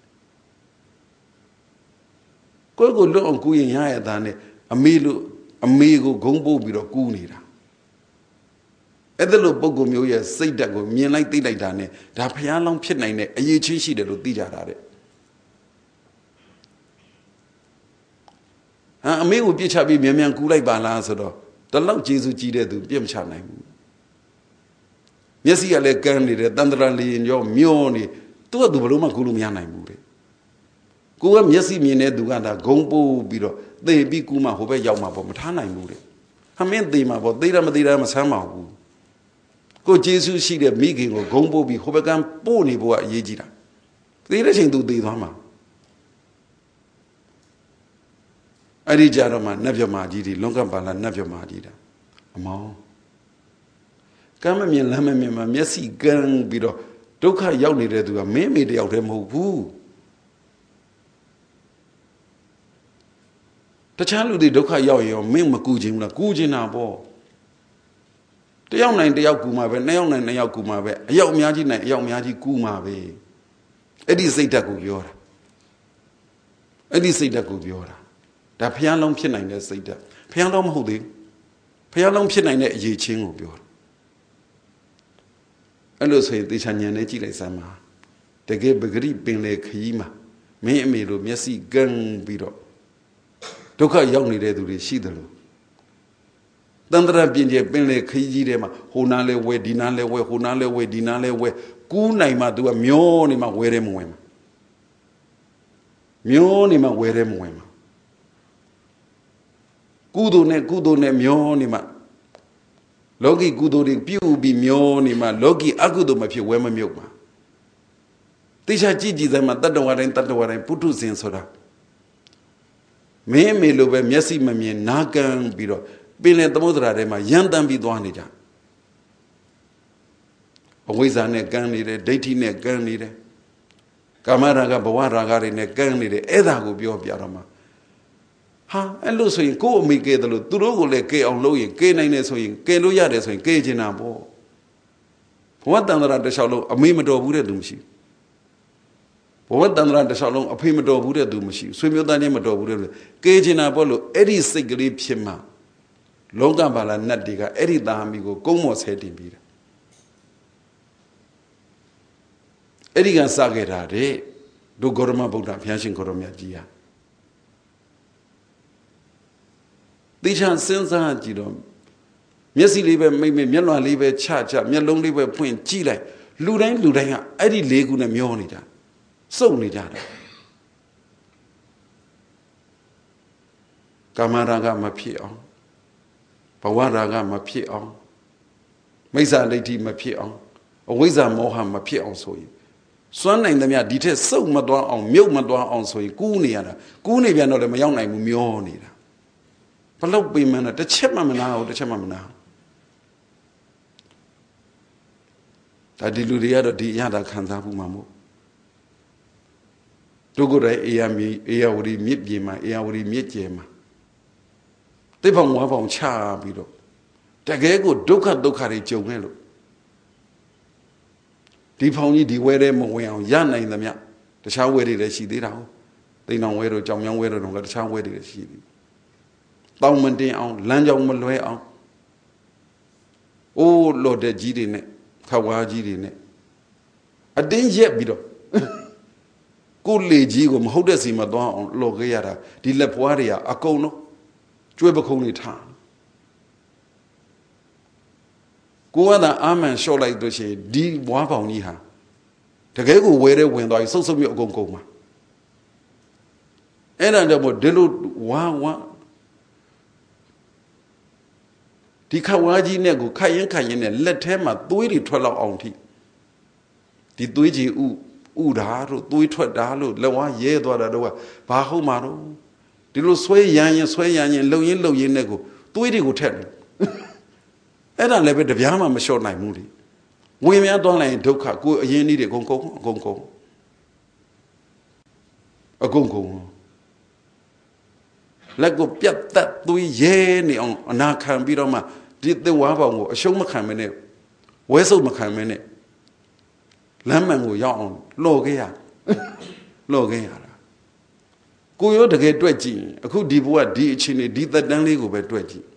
ကိုယ်ကိုလွတ်အောင်ကူးရင်ရရတာနဲ့အမေလို့အမေကိုဂုံးပို့ပြီးတော့ကူးနေတာအဲ့ဒါလို့ပုံကုမျိုးရဲ့စိတ်ဓာတ်ကိုမြင်လိုက်သိလိုက်တာနဲ့ဒါဖျားလောင်းဖြစ်နိုင်တဲ့အရေးချင်းရှိတယ်လို့သိကြတာတဲ့အမေကိုပြစ်ချပြီးမြန်မြန်ကူးလိုက်ပါလားဆိုတော့တလောက်ကျေးဇူးကြီးတဲ့သူပြစ်မချနိုင်ဘူးမျက်စိကလည်းကန်းနေတယ်တန်တရာလီရောမျောနေသူကသူဘလို့မှကူလို့မရနိုင်ဘူးလေကိုကမျက်စိမြင်တဲ့သူကဒါဂုံပိုးပြီးတော့သေပြီးကူမှဟိုဘက်ရောက်မှာပေါ့မထားနိုင်ဘူးလေဟာမင်းသေမှာပေါ့သေရမသေရမဆမ်းပါဘူးကိုဂျေစုရှိတဲ့မိခင်ကိုဂုံပိုးပြီးဟိုဘက်ကပို့နေဖို့ကအရေးကြီးတာသေတဲ့ချိန်သူသေသွားမှာအဲ့ဒီကြတော့မှနတ်ပြမာကြီးတွေလွန်ကပ်ပါလာနတ်ပြမာကြီးတာအမောင်းကမ်းမမြင်လမ်းမမြင်မှာမျက်စိကန်းပြီးတော့ဒုက္ခရောက်နေတဲ့သူကမင်းမေတယောက်တည်းမဟုတ်ဘူးတခြားလူတွေဒုက္ခရောက်ရင်ရောမင်းမကူခြင်းဘူးလားကူခြင်းတာပေါ့တယောက်နိုင်တယောက်ကူမှာပဲနှစ်ယောက်နိုင်နှစ်ယောက်ကူမှာပဲအယောက်အများကြီးနိုင်အယောက်အများကြီးကူမှာပဲအဲ့ဒီစိတ်ဓာတ်ကိုပြောတာအဲ့ဒီစိတ်ဓာတ်ကိုပြောတာဒါဖျားလုံးဖြစ်နိုင်တဲ့စိတ်ဓာတ်ဖျားလုံးမဟုတ်သေးဘူးဖျားလုံးဖြစ်နိုင်တဲ့အရေးချင်းကိုပြောတာအဲ့လိုဆိုရင်တေချာဉာဏ်နဲ့ကြည့်လိုက်စမ်းပါတကယ်ပဂရိပင်လေခရီးမှာမင်းအမေလိုမျက်စိကန်းပြီးတော့ဒုက္ခရောက်နေတဲ့သူတွေရှိတယ်လို့တန်တရာပြင်ကျပင်လေခရီးကြီးထဲမှာဟိုနားလဲဝဲဒီနားလဲဝဲဟိုနားလဲဝဲဒီနားလဲဝဲကူးနိုင်မှ तू ကမျောနေမှဝဲတယ်မဝင်မှာမျောနေမှဝဲတယ်မဝင်မှာကုသိုလ်နဲ့ကုသိုလ်နဲ့မျောနေမှလောကီကုသိုလ်တွေပြုပြီးမျောနေမှလောကီအကုသိုလ်မဖြစ်ဝဲမမြုပ်မှာတေချာကြည့်ကြည့်စမ်းမှာတတ္တဝါတိုင်းတတ္တဝါတိုင်းပုထုဇဉ်ဆိုတာမင်းအမေလိုပဲမျက်စိမမြင်နားကန်းပြီးတော့ပင်လယ်သမုဒ္ဒရာထဲမှာရမ်းတမ်းပြီးသွားနေကြအဝိဇ္ဇာနဲ့ကန်းနေတယ်ဒိဋ္ဌိနဲ့ကန်းနေတယ်ကာမရာဂဘဝရာဂတွေနဲ့ကန်းနေတယ်အဲ့ဒါကိုပြောပြတော့မှာဟာအဲ့လို့ဆိုရင်ကိုယ်အမိကဲတယ်လို့သူတို့ကိုလည်းကဲအောင်လုပ်ရင်ကဲနိုင်တယ်ဆိုရင်ကဲလို့ရတယ်ဆိုရင်ကဲချင်တာပေါ့ဘဝတန္တရာတစ်လျှောက်လုံးအမိမတော်ဘူးတဲ့သူမရှိဘဝတန္တရာတစ်လျှောက်လုံးအဖေမတော်ဘူးတဲ့သူမရှိဆွေမျိုးသားချင်းမတော်ဘူးတဲ့ကဲချင်တာပေါ့လို့အဲ့ဒီစိတ်ကလေးဖြစ်မှလောကပါလာနတ်တွေကအဲ့ဒီသားအမိကိုကုန်းမော်ဆဲတင်ပြီးတယ်အဲ့ဒီကစခဲ့တာတဲ့ဒုဂေါရမဗုဒ္ဓဘုရားရှင်ကိုရောမြတ်ကြီးဟာတေချာစဉ်းစားကြည့်တော့မျက်စိလေးပဲမိမ့်မိမျက်လွှာလေးပဲချချမျက်လုံးလေးပဲဖွင့်ကြည့်လိုက်လူတိုင်းလူတိုင်းကအဲ့ဒီလေးခုနဲ့မျောနေကြစုံနေကြတယ်ကာမရာဂမဖြစ်အောင်ဘဝရာဂမဖြစ်အောင်မိစ္ဆာဒိဋ္ဌိမဖြစ်အောင်အဝိဇ္ဇာမောဟမဖြစ်အောင်ဆိုရင်စွမ်းနိုင်သမျှဒီထက်စုံမသွားအောင်မြုပ်မသွားအောင်ဆိုရင်ကူးနေရတာကူးနေပြန်တော့လည်းမရောက်နိုင်ဘူးမျောနေတာဘလို့ပြင်မှန်းတော့တစ်ချက်မှမနာဘူးတစ်ချက်မှမနာဒါဒီလူတွေကတော့ဒီအရာတာခံစားမှုမှာမို့တို့ကိုယ်တိုင်အေယာမီအေယာဝရီမြစ်ပြင်မှာအေယာဝရီမြစ်ကျယ်မှာတိဖောင်ဝါဖောင်ချပြီးတော့တကယ်ကိုဒုက္ခဒုက္ခတွေကြုံခဲ့လို့ဒီဖောင်ကြီးဒီဝဲတဲ့မဝင်အောင်ရနိုင်သမျှတခြားဝဲတွေလည်းရှိသေးတာဟုတ်တိန်အောင်ဝဲတို့ကြောင်မြောင်းဝဲတို့တော့တခြားဝဲတွေလည်းရှိသေးတောင်းမတင်အောင်လမ်းကြောင်းမလွဲအောင်အိုးလော်တဲ့ကြီးတွေနဲ့ခဝါကြီးတွေနဲ့အတင်းရက်ပြီးတော့ကိုလေကြီးကိုမဟုတ်တဲ့စီမှာသွားအောင်လော်ခဲ့ရတာဒီလက်ဖွားတွေကအကုန်လုံးကျွဲပခုံးတွေထားကိုကသာအာမန်လျှော့လိုက်လို့ရှိရင်ဒီဘွားပေါင်ကြီးဟာတကယ်ကိုဝဲတဲ့ဝင်သွားပြီးစုပ်စုပ်မြုပ်အကုန်ကုန်မှာအဲ့ဒါကြောင့်မို့ဒီလိုဝါဝါဒီခဝါကြီးနဲ့ကိုခိုက်ရင်ခိုက်ရင်နဲ့လက်ထဲမှာသွေးတွေထွက်လောက်အောင်ထိဒီသွေးကြီးဥဥဓာတို့သွေးထွက်တာလို့လက်ဝါးရဲသွားတာတော့ဘာဟုတ်မှာတော့ဒီလိုဆွဲရန်ရင်ဆွဲရန်ရင်လှုပ်ရင်လှုပ်ရင်နဲ့ကိုသွေးတွေကိုထက်တယ်အဲ့ဒါလည်းပဲတပြားမှမလျှော့နိုင်ဘူးလေဝင်များသွားလိုက်ရင်ဒုက္ခကိုအရင်နည်းတွေအကုန်ကုန်အကုန်ကုန်အကုန်ကုန်လက်ကိုပြတ်သက်သွေးရဲနေအောင်အနာခံပြီးတော့မှဒီသဝါပေါင်ကိုအရှုံးမခံမနဲ့ဝဲစုပ်မခံမနဲ့လမ်းမှန်ကိုရောက်အောင်လော်ခဲ့ရလော်ခဲ့ရတာကိုရောတကယ်တွက်ကြည့်အခုဒီဘဝဒီအချိန်လေးဒီသက်တမ်းလေးကိုပဲတွက်ကြည့်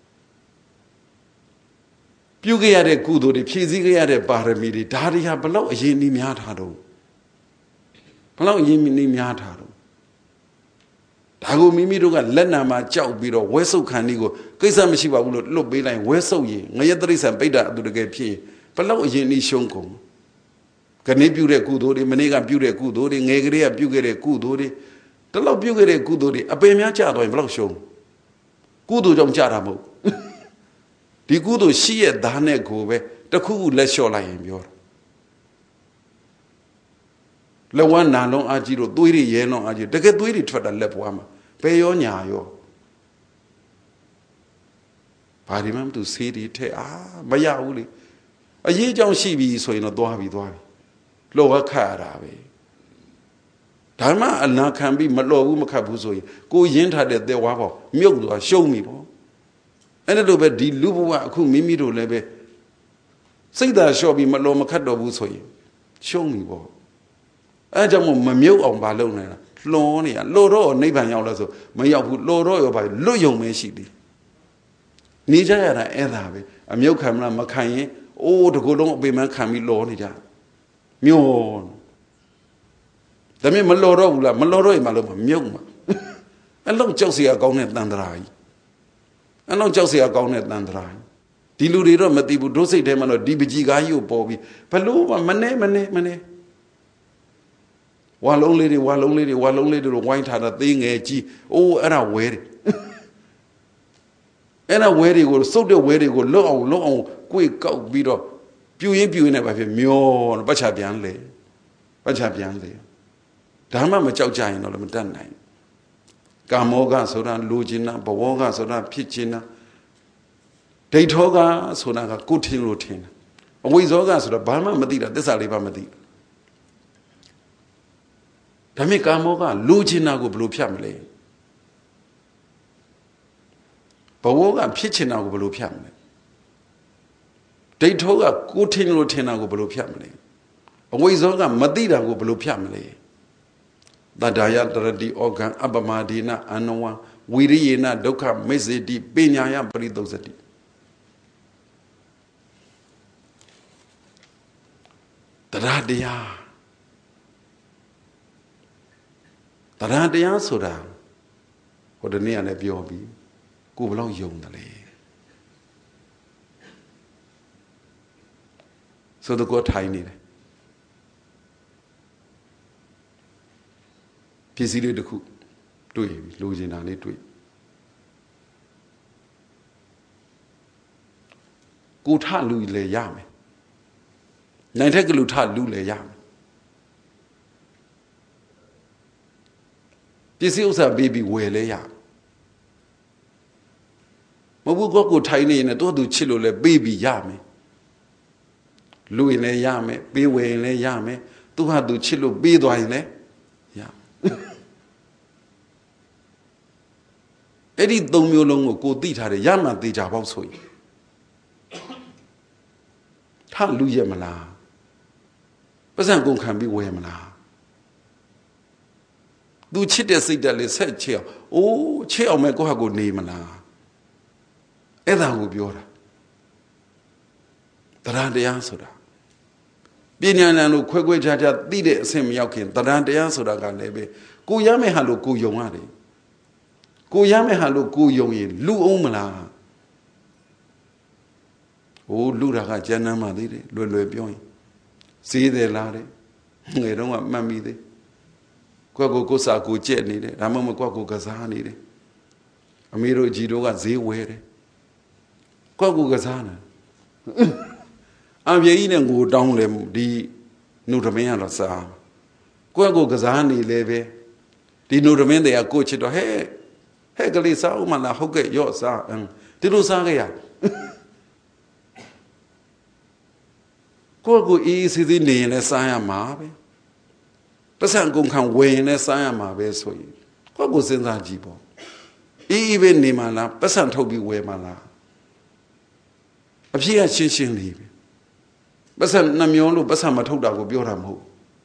ပြုခဲ့ရတဲ့ကုသိုလ်တွေဖြည့်ဆည်းခဲ့ရတဲ့ပါရမီတွေဒါတွေဟာဘလောက်အရင်နှီးများထားတော့ဘလောက်အရင်နှီးများထားတော့ဒါကိုမိမိတို့ကလက်နာမှာကြောက်ပြီးတော့ဝဲဆုပ်ခံဒီကိုကိစ္စမရှိပါဘူးလို့လွတ်ပေးလိုက်ဝဲဆုပ်ရင်ငရဲတရိစ္ဆာန်ပိဋ္ဌာအတူတကယ်ဖြစ်ရင်ဘလောက်အရင်ဤရှုံးကုန်ကနေပြုတဲ့ကုသိုလ်တွေမနေ့ကပြုတဲ့ကုသိုလ်တွေငယ်ကလေးကပြုခဲ့တဲ့ကုသိုလ်တွေတလောက်ပြုခဲ့တဲ့ကုသိုလ်တွေအပင်များကြသွားရင်ဘလောက်ရှုံးကုသိုလ်ကြောင့်ကြတာမဟုတ်ဒီကုသိုလ်ရှိရဲ့သားနဲ့ကိုပဲတခုခုလက်လျှော့လိုက်ရင်ပြောတာလက်ဝါးနာလုံးအာကြီးတို့သွေးတွေရဲလုံးအာကြီးတကယ်သွေးတွေထွက်တာလက်ပွားမှာဘယ်ရောညာရောဘာဒီမှမသူဆေးတွေထဲအာမရဘူးလေအရေးကြောင့်ရှိပြီဆိုရင်တော့သွားပြီသွားပြီလောကခတ်ရတာပဲဒါမှအနာခံပြီးမလော်ဘူးမခတ်ဘူးဆိုရင်ကိုရင်းထားတဲ့သေဝါပေါ့မြုပ်သွားရှုံးပြီပေါ့အဲ့ဒါလိုပဲဒီလူဘဝအခုမိမိတို့လည်းပဲစိတ်သာလျှော့ပြီးမလော်မခတ်တော့ဘူးဆိုရင်ရှုံးပြီပေါ့အဲကြောင့်မို့မမြုပ်အောင်မလုပ်နိုင်တာလွန်နေရလို့တော့နိဗ္ဗာန်ရောက်လို့ဆိုမရောက်ဘူးလို့တော့ရောပါလွတ်ယုံမဲရှိသည်နေကြရတာအဲ့ဒါပဲအမြုပ်ခံမလားမခံရင်အိုးတကူလုံးအပေမှန်းခံပြီးလောနေကြမျောဒါမျိုးမလောတော့ဘူးလားမလောတော့ရင်မလို့မမြုပ်မှာအဲ့လောက်ကြောက်เสียကောင်းတဲ့တန်တရာကြီးအဲ့လောက်ကြောက်เสียကောင်းတဲ့တန်တရာကြီးဒီလူတွေတော့မသိဘူးဒုစိတ်ထဲမှာတော့ဒီပကြီးကားကြီးကိုပေါ်ပြီးဘလို့မနေမနေမနေဝါလုံးလေးတွေဝါလုံးလေးတွေဝါလုံးလေးတွေဝိုင်းထားတာသေးငယ်ကြီးအိုးအဲ့ဒါဝဲတယ်အဲ့ဒါဝဲတွေကိုစုပ်တဲ့ဝဲတွေကိုလွတ်အောင်လွတ်အောင်ကိုယ်ကောက်ပြီးတော့ပြူရင်းပြူရင်းနဲ့ပဲဖြစ်မျောပတ်ချပြန်လေပတ်ချပြန်လေဒါမှမကြောက်ကြရင်တော့လည်းမတတ်နိုင်ကာမောကဆိုတာလိုချင်တာဘဝကဆိုတာဖြစ်ချင်တာဒိဋ္ဌောကဆိုတာကကိုထင်လို့ထင်တာအဝိဇ္ဇောကဆိုတာဘာမှမသိတာသစ္စာလေးပါမသိဒါမဲ့ကာမောကလိုချင်တာကိုဘယ်လိုဖြတ်မလဲဘဝကဖြစ်ချင်တာကိုဘယ်လိုဖြတ်မလဲဒိဋ္ဌောကကိုထင်လို့ထင်တာကိုဘယ်လိုဖြတ်မလဲအဝိဇ္ဇောကမသိတာကိုဘယ်လိုဖြတ်မလဲတဒါယတရတိဩဃံအပမဒေနအနဝံဝိရိယေနဒုက္ခမေဇေတိပညာယပရိသုစတိတရားတရားတရားတရားဆိုတာဟိုတနေ့ကလည်းပြောပြီးကိုဘယ်လောက်ယုံတယ်လဲဆိုတော့ကိုထိုင်နေတယ်ပစ္စည်းလေးတစ်ခုတွေ့ပြီလိုချင်တာလေးတွေ့ကိုထလူလေရမယ်နိုင်တဲ့ကလူထလူလေရမယ်ပစ္စည်းဥစ္စာပေးပြီးဝယ်လဲရမဟုတ်ဘူးကိုထိုင်နေရင်တော့သူချစ်လို့လဲပေးပြီးရမယ်လူရင်လည်းရမယ်ပေးဝယ်ရင်လည်းရမယ်သူဟာသူချစ်လို့ပေးသွားရင်လည်းရအဲ့ဒီသုံးမျိုးလုံးကိုကိုသိထားတယ်ရမှသိကြပေါ့ဆိုရင်ထလူရမလားပတ်စံကုန်ခံပြီးဝယ်မလားသူချစ်တဲ့စိတ်ဓာတ်လေးဆက်ချစ်အောင်အိုးချစ်အောင်မဲ့ကိုဟာကိုနေမလားအဲ့ဒါကိုပြောတာတရားတရားဆိုတာပညာဉာဏ်လို့ခွဲခွဲခြားခြားသိတဲ့အဆင့်မရောက်ခင်တရားတရားဆိုတာကလည်းပဲကိုရမယ့်ဟာလို့ကိုယုံရတယ်ကိုရမယ့်ဟာလို့ကိုယုံရင်လူအောင်မလားဟိုလူတာကကျမ်းမ်းမှသေးတယ်လွယ်လွယ်ပြောရင်ဈေးတယ်လားတဲ့ငယ်တော့ကမှတ်မိသေးကိုယ့်ကိုကိုယ်စာကိုကြက်နေတယ်ဒါမှမဟုတ်ကိုယ့်ကိုကစားနေတယ်အမေတို့ကြီးတို့ကဈေးဝဲတယ်ကိုယ့်ကိုကစားနေအပြေကြီးနဲ့ငိုတောင်းတယ်ဒီနှုတ်သမင်းကတော့စားကိုယ့်ကိုကစားနေလေပဲဒီနှုတ်သမင်းတွေကကိုချစ်တော့ဟဲ့ဟဲ့ကလေးစားဦးမလားဟုတ်ကဲ့ရော့စားဒီလိုစားခဲ့ရကိုယ့်ကိုအေးစီစီနေရင်လည်းစားရမှာပဲပတ်စံကုန်ခံဝင်ရင်လည်းစားရမှာပဲဆိုရင်ကိုယ့်ကိုစဉ်းစားကြည့်ပေါ့အေးအေးပဲနေမှာလားပတ်စံထုတ်ပြီးဝယ်မှာလားအဖြစ်ကရှင်းရှင်းလေးပဲပတ်စံနှမျောလို့ပတ်စံမထုတ်တာကိုပြောတာမဟုတ်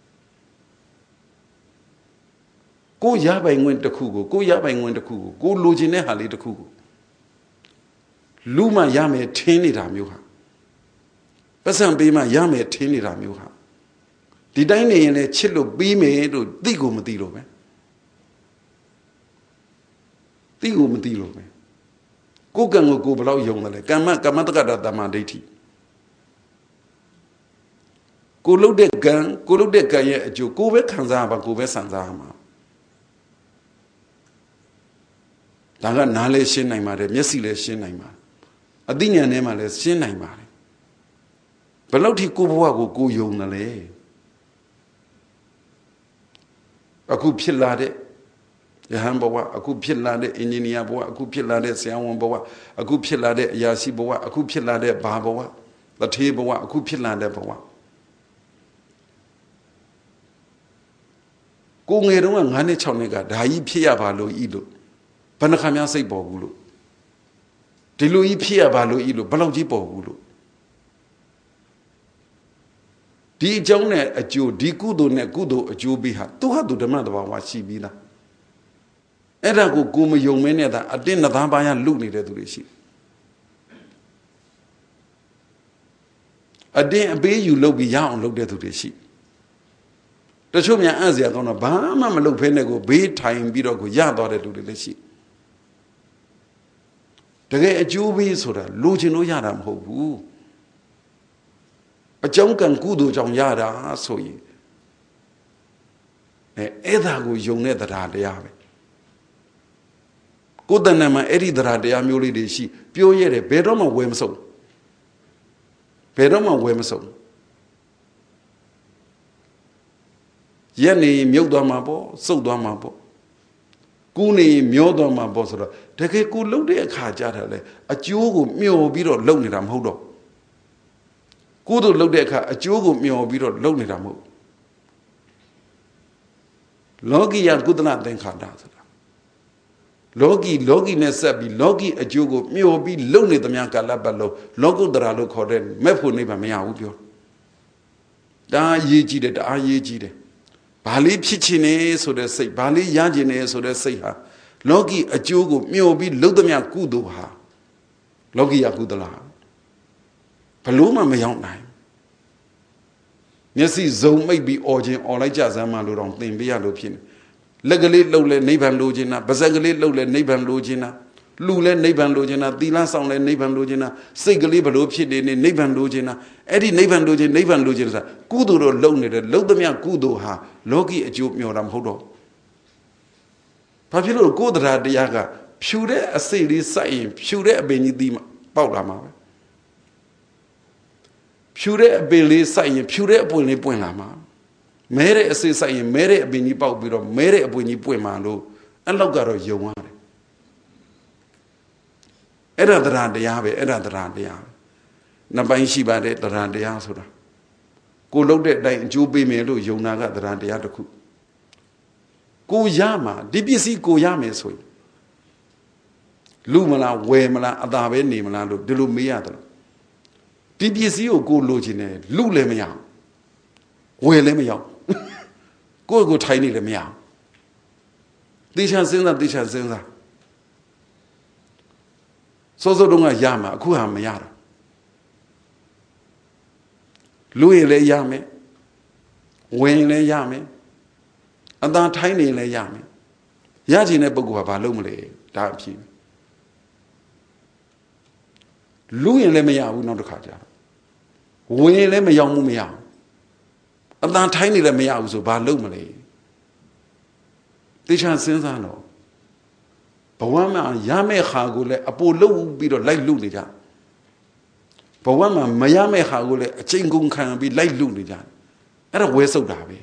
ကိုရပိုင်ငွေတစ်ခုကိုကိုရပိုင်ငွေတစ်ခုကိုကိုလိုချင်တဲ့ဟာလေးတစ်ခုကိုလူမှရမယ်ထင်းနေတာမျိုးဟာပတ်စံပေးမှရမယ်ထင်းနေတာမျိုးဟာဒီတိုင်းနေရင်လည်းချစ်လို့ပြီးမယ်လို့သိကိုမသိလို့ပဲသိကိုမသိလို့ပဲကိုကံကိုကိုဘယ်လောက်ယုံတယ်လဲကမ္မကမ္မတက္ကတာတမ္မာဒိဋ္ဌိကိုလုတ်တဲ့ကံကိုလုတ်တဲ့ကံရဲ့အကျိုးကိုပဲခံစားရပါကိုပဲဆန်စားရမှာဒါကနားလဲရှင်းနိုင်ပါတယ်မျက်စိလဲရှင်းနိုင်ပါတယ်အသိဉာဏ်ထဲမှာလဲရှင်းနိုင်ပါတယ်ဘယ်လောက်ထိကိုဘဝကိုကိုယုံတယ်လဲအခုဖြစ်လာတဲ့ယဟန်ဘဝအခုဖြစ်လာတဲ့အင်ဂျင်နီယာဘဝအခုဖြစ်လာတဲ့ဆရာဝန်ဘဝအခုဖြစ်လာတဲ့အရာရှိဘဝအခုဖြစ်လာတဲ့ဘာဘဝတထေးဘဝအခုဖြစ်လာတဲ့ဘဝကိုငယ်တုန်းကငါးနှစ်ခြောက်နှစ်ကဒါကြီးဖြစ်ရပါလို့ဤလို့ဘယ်နှခါများစိတ်ပေါ်ဘူးလို့ဒီလိုကြီးဖြစ်ရပါလို့ဤလို့ဘယ်လောက်ကြီးပေါ်ဘူးလို့ဒီအကြောင်းနဲ့အကျိုးဒီကုသိုလ်နဲ့ကုသိုလ်အကျိုးပေးဟာသူဟာသူဓမ္မတဘာဝရှိပြီးသားအဲ့ဒါကိုကိုမယုံမင်းနဲ့သာအတင်းနှစ်သားပါးရလူနေတဲ့သူတွေရှိအတင်းအပေးယူလုပ်ပြီးရအောင်လုပ်တဲ့သူတွေရှိတချို့များအံ့စရာကောင်းတော့ဘာမှမလုပ်ဖဲနဲ့ကိုဘေးထိုင်ပြီးတော့ကိုရသွားတဲ့လူတွေလည်းရှိတကယ်အကျိုးပေးဆိုတာလိုချင်လို့ရတာမဟုတ်ဘူးအကြောင်းကံကုသိုလ်ကြောင့်ရတာဆိုရင်အဲအဲ့ဒါကိုယုံတဲ့တရားတရားပဲကိုယ်တဏ္ဍာမှာအဲ့ဒီတရားတရားမျိုးလေးတွေရှိပြောရတယ်ဘယ်တော့မှဝယ်မဆုံးဘယ်တော့မှဝယ်မဆုံးရက်နေမြုပ်သွားမှာပေါ့စုပ်သွားမှာပေါ့ကူးနေမျောသွားမှာပေါ့ဆိုတော့တကယ်ကိုလှုပ်တဲ့အခါကြတာလေအကျိုးကိုမျှော်ပြီးတော့လှုပ်နေတာမဟုတ်တော့ကိုယ်တို့လှုပ်တဲ့အခါအကျိုးကိုမျှော်ပြီးတော့လှုပ်နေတာမဟုတ်လောကီယကုသလသင်္ခါရဆိုတာလောကီလောကီနဲ့ဆက်ပြီးလောကီအကျိုးကိုမျှော်ပြီးလှုပ်နေသမျှကာလပတ်လုံးလောကုတ္တရာလို့ခေါ်တဲ့မဲ့ဖို့နိဗ္ဗာန်မရဘူးပြောဒါအရေးကြီးတယ်ဒါအရေးကြီးတယ်ဘာလေးဖြစ်ချင်နေဆိုတဲ့စိတ်ဘာလေးရချင်နေဆိုတဲ့စိတ်ဟာလောကီအကျိုးကိုမျှော်ပြီးလှုပ်သမျှကုသိုလ်ဟာလောကီယကုသလဘလို့မှမရောက်နိုင်မျက်စိစုံမိတ်ပြီးអော်ခြင်းអော်လိုက်ကြစမ်းမှလို့တော့သင်ပေးရလို့ဖြစ်နေလက်ကလေးလှုပ်လဲနိဗ္ဗာန်လိုချင်တာပါးစပ်ကလေးလှုပ်လဲနိဗ္ဗာန်လိုချင်တာလူလဲနိဗ္ဗာန်လိုချင်တာသီလဆောင်လဲနိဗ္ဗာန်လိုချင်တာစိတ်ကလေးဘလို့ဖြစ်နေနေနိဗ္ဗာန်လိုချင်တာအဲ့ဒီနိဗ္ဗာန်လိုချင်နိဗ္ဗာန်လိုချင်ဆိုတာကုသိုလ်တော့လှုပ်နေတယ်လှုပ်သမျှကုသိုလ်ဟာလောကီအကျိုးမျှော်တာမဟုတ်တော့ဘာဖြစ်လို့ကိုယ်တရားတရားကဖြူတဲ့အစိတ်လေးစိုက်ရင်ဖြူတဲ့အပင်ကြီးသီးပေါက်လာမှာပဲဖြူတဲ့အပင်လေးစိုက်ရင်ဖြူတဲ့အပွင့်လေးပွင့်လာမှာမဲတဲ့အစိတ်စိုက်ရင်မဲတဲ့အပင်ကြီးပေါက်ပြီးတော့မဲတဲ့အပွင့်ကြီးပွင့်မှာလို့အဲ့လောက်ကတော့ယုံရတယ်အဲ့ဒါတရားတရားပဲအဲ့ဒါတရားတရားပဲနှစ်ပိုင်းရှိပါတယ်တရားတရားဆိုတာကိုလှုပ်တဲ့အတိုင်းအကျိုးပေးမယ်လို့ယုံတာကတရားတရားတစ်ခုကိုရမှာဒီပစ္စည်းကိုရမယ်ဆိုရင်လူမလားဝယ်မလားအသာပဲနေမလားလို့ဒီလိုမေးရတယ်ဒီပစ္စည်းကိုကိုလိုချင်တယ်လူလည်းမရအောင်ဝယ်လည်းမရအောင်ကိုယ့်ကိုထိုင်နေလည်းမရအောင်တေချာစဉ်းစားတေချာစဉ်းစားစောစောတုန်းကရမှာအခုဟာမရတော့လူရင်လည်းရမယ်ဝင်လည်းရမယ်အသာထိုင်နေလည်းရမယ်ရချင်တဲ့ပုဂ္ဂိုလ်ကဘာလုပ်မလဲဒါအဖြစ်လူရင်လည်းမရဘူးနောက်တစ်ခါကျတော့ဝင်ရင်လည်းမရောက်မှုမရဘူးအသာထိုင်နေလည်းမရဘူးဆိုဘာလုပ်မလဲတေချာစဉ်းစားတော့ဘဝမှာရမယ့်ခါကိုလည်းအပိုလုပ်ပြီးတော့လိုက်လူနေကြဘဝမှာမရမယ့်ခါကိုလည်းအချိန်ကုန်ခံပြီးလိုက်လူနေကြအဲ့ဒါဝဲဆုပ်တာပဲ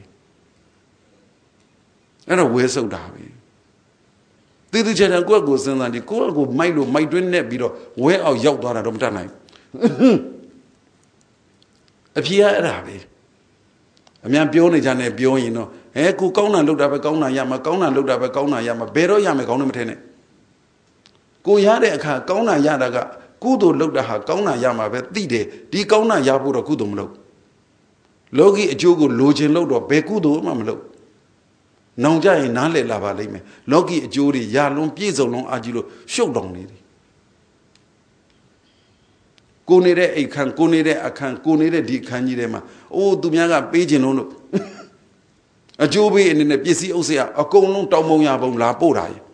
အဲ့ဒါဝဲဆုပ်တာပဲတေးသေးချာချာကိုယ့်ကိုစဉ်းစားကြည့်ကိုယ့်ကိုမိုက်လို့မိုက်တွင်းနဲ့ပြီးတော့ဝဲအောင်ရောက်သွားတာတော့မတတ်နိုင်အဖြစ်ရအဲ့ဒါပဲအများပြောနေကြတယ်ပြောရင်တော့ဟဲကိုကောင်းတာလုပ်တာပဲကောင်းတာရမှာကောင်းတာလုပ်တာပဲကောင်းတာရမှာဘယ်တော့ရမယ်ကောင်းတယ်မထဲနဲ့ကိုရတဲ့အခါကောင်းတာရတာကကုသိုလ်လုပ်တာဟာကောင်းတာရမှာပဲသိတယ်ဒီကောင်းတာရဖို့တော့ကုသိုလ်မလုပ်လောကီအကျိုးကိုလိုချင်လို့တော့ဘယ်ကုသိုလ်မှမလုပ်နောင်ကြရင်နားလည်လာပါလိမ့်မယ်လောကီအကျိုးတွေရလွန်ပြည့်စုံလုံးအာကြီးလို့ရှုပ်တောင်နေတယ်ကိုနေတဲ့အိတ်ခမ်းကိုနေတဲ့အခန်းကိုနေတဲ့ဒီအခန်းကြီးထဲမှာအိုးသူများကပေးခြင်းလုံးလို့အကျိုးပေးအနေနဲ့ပစ္စည်းဥစ္စာအကုန်လုံးတောင်းမုံရပုံလာပို့တာရ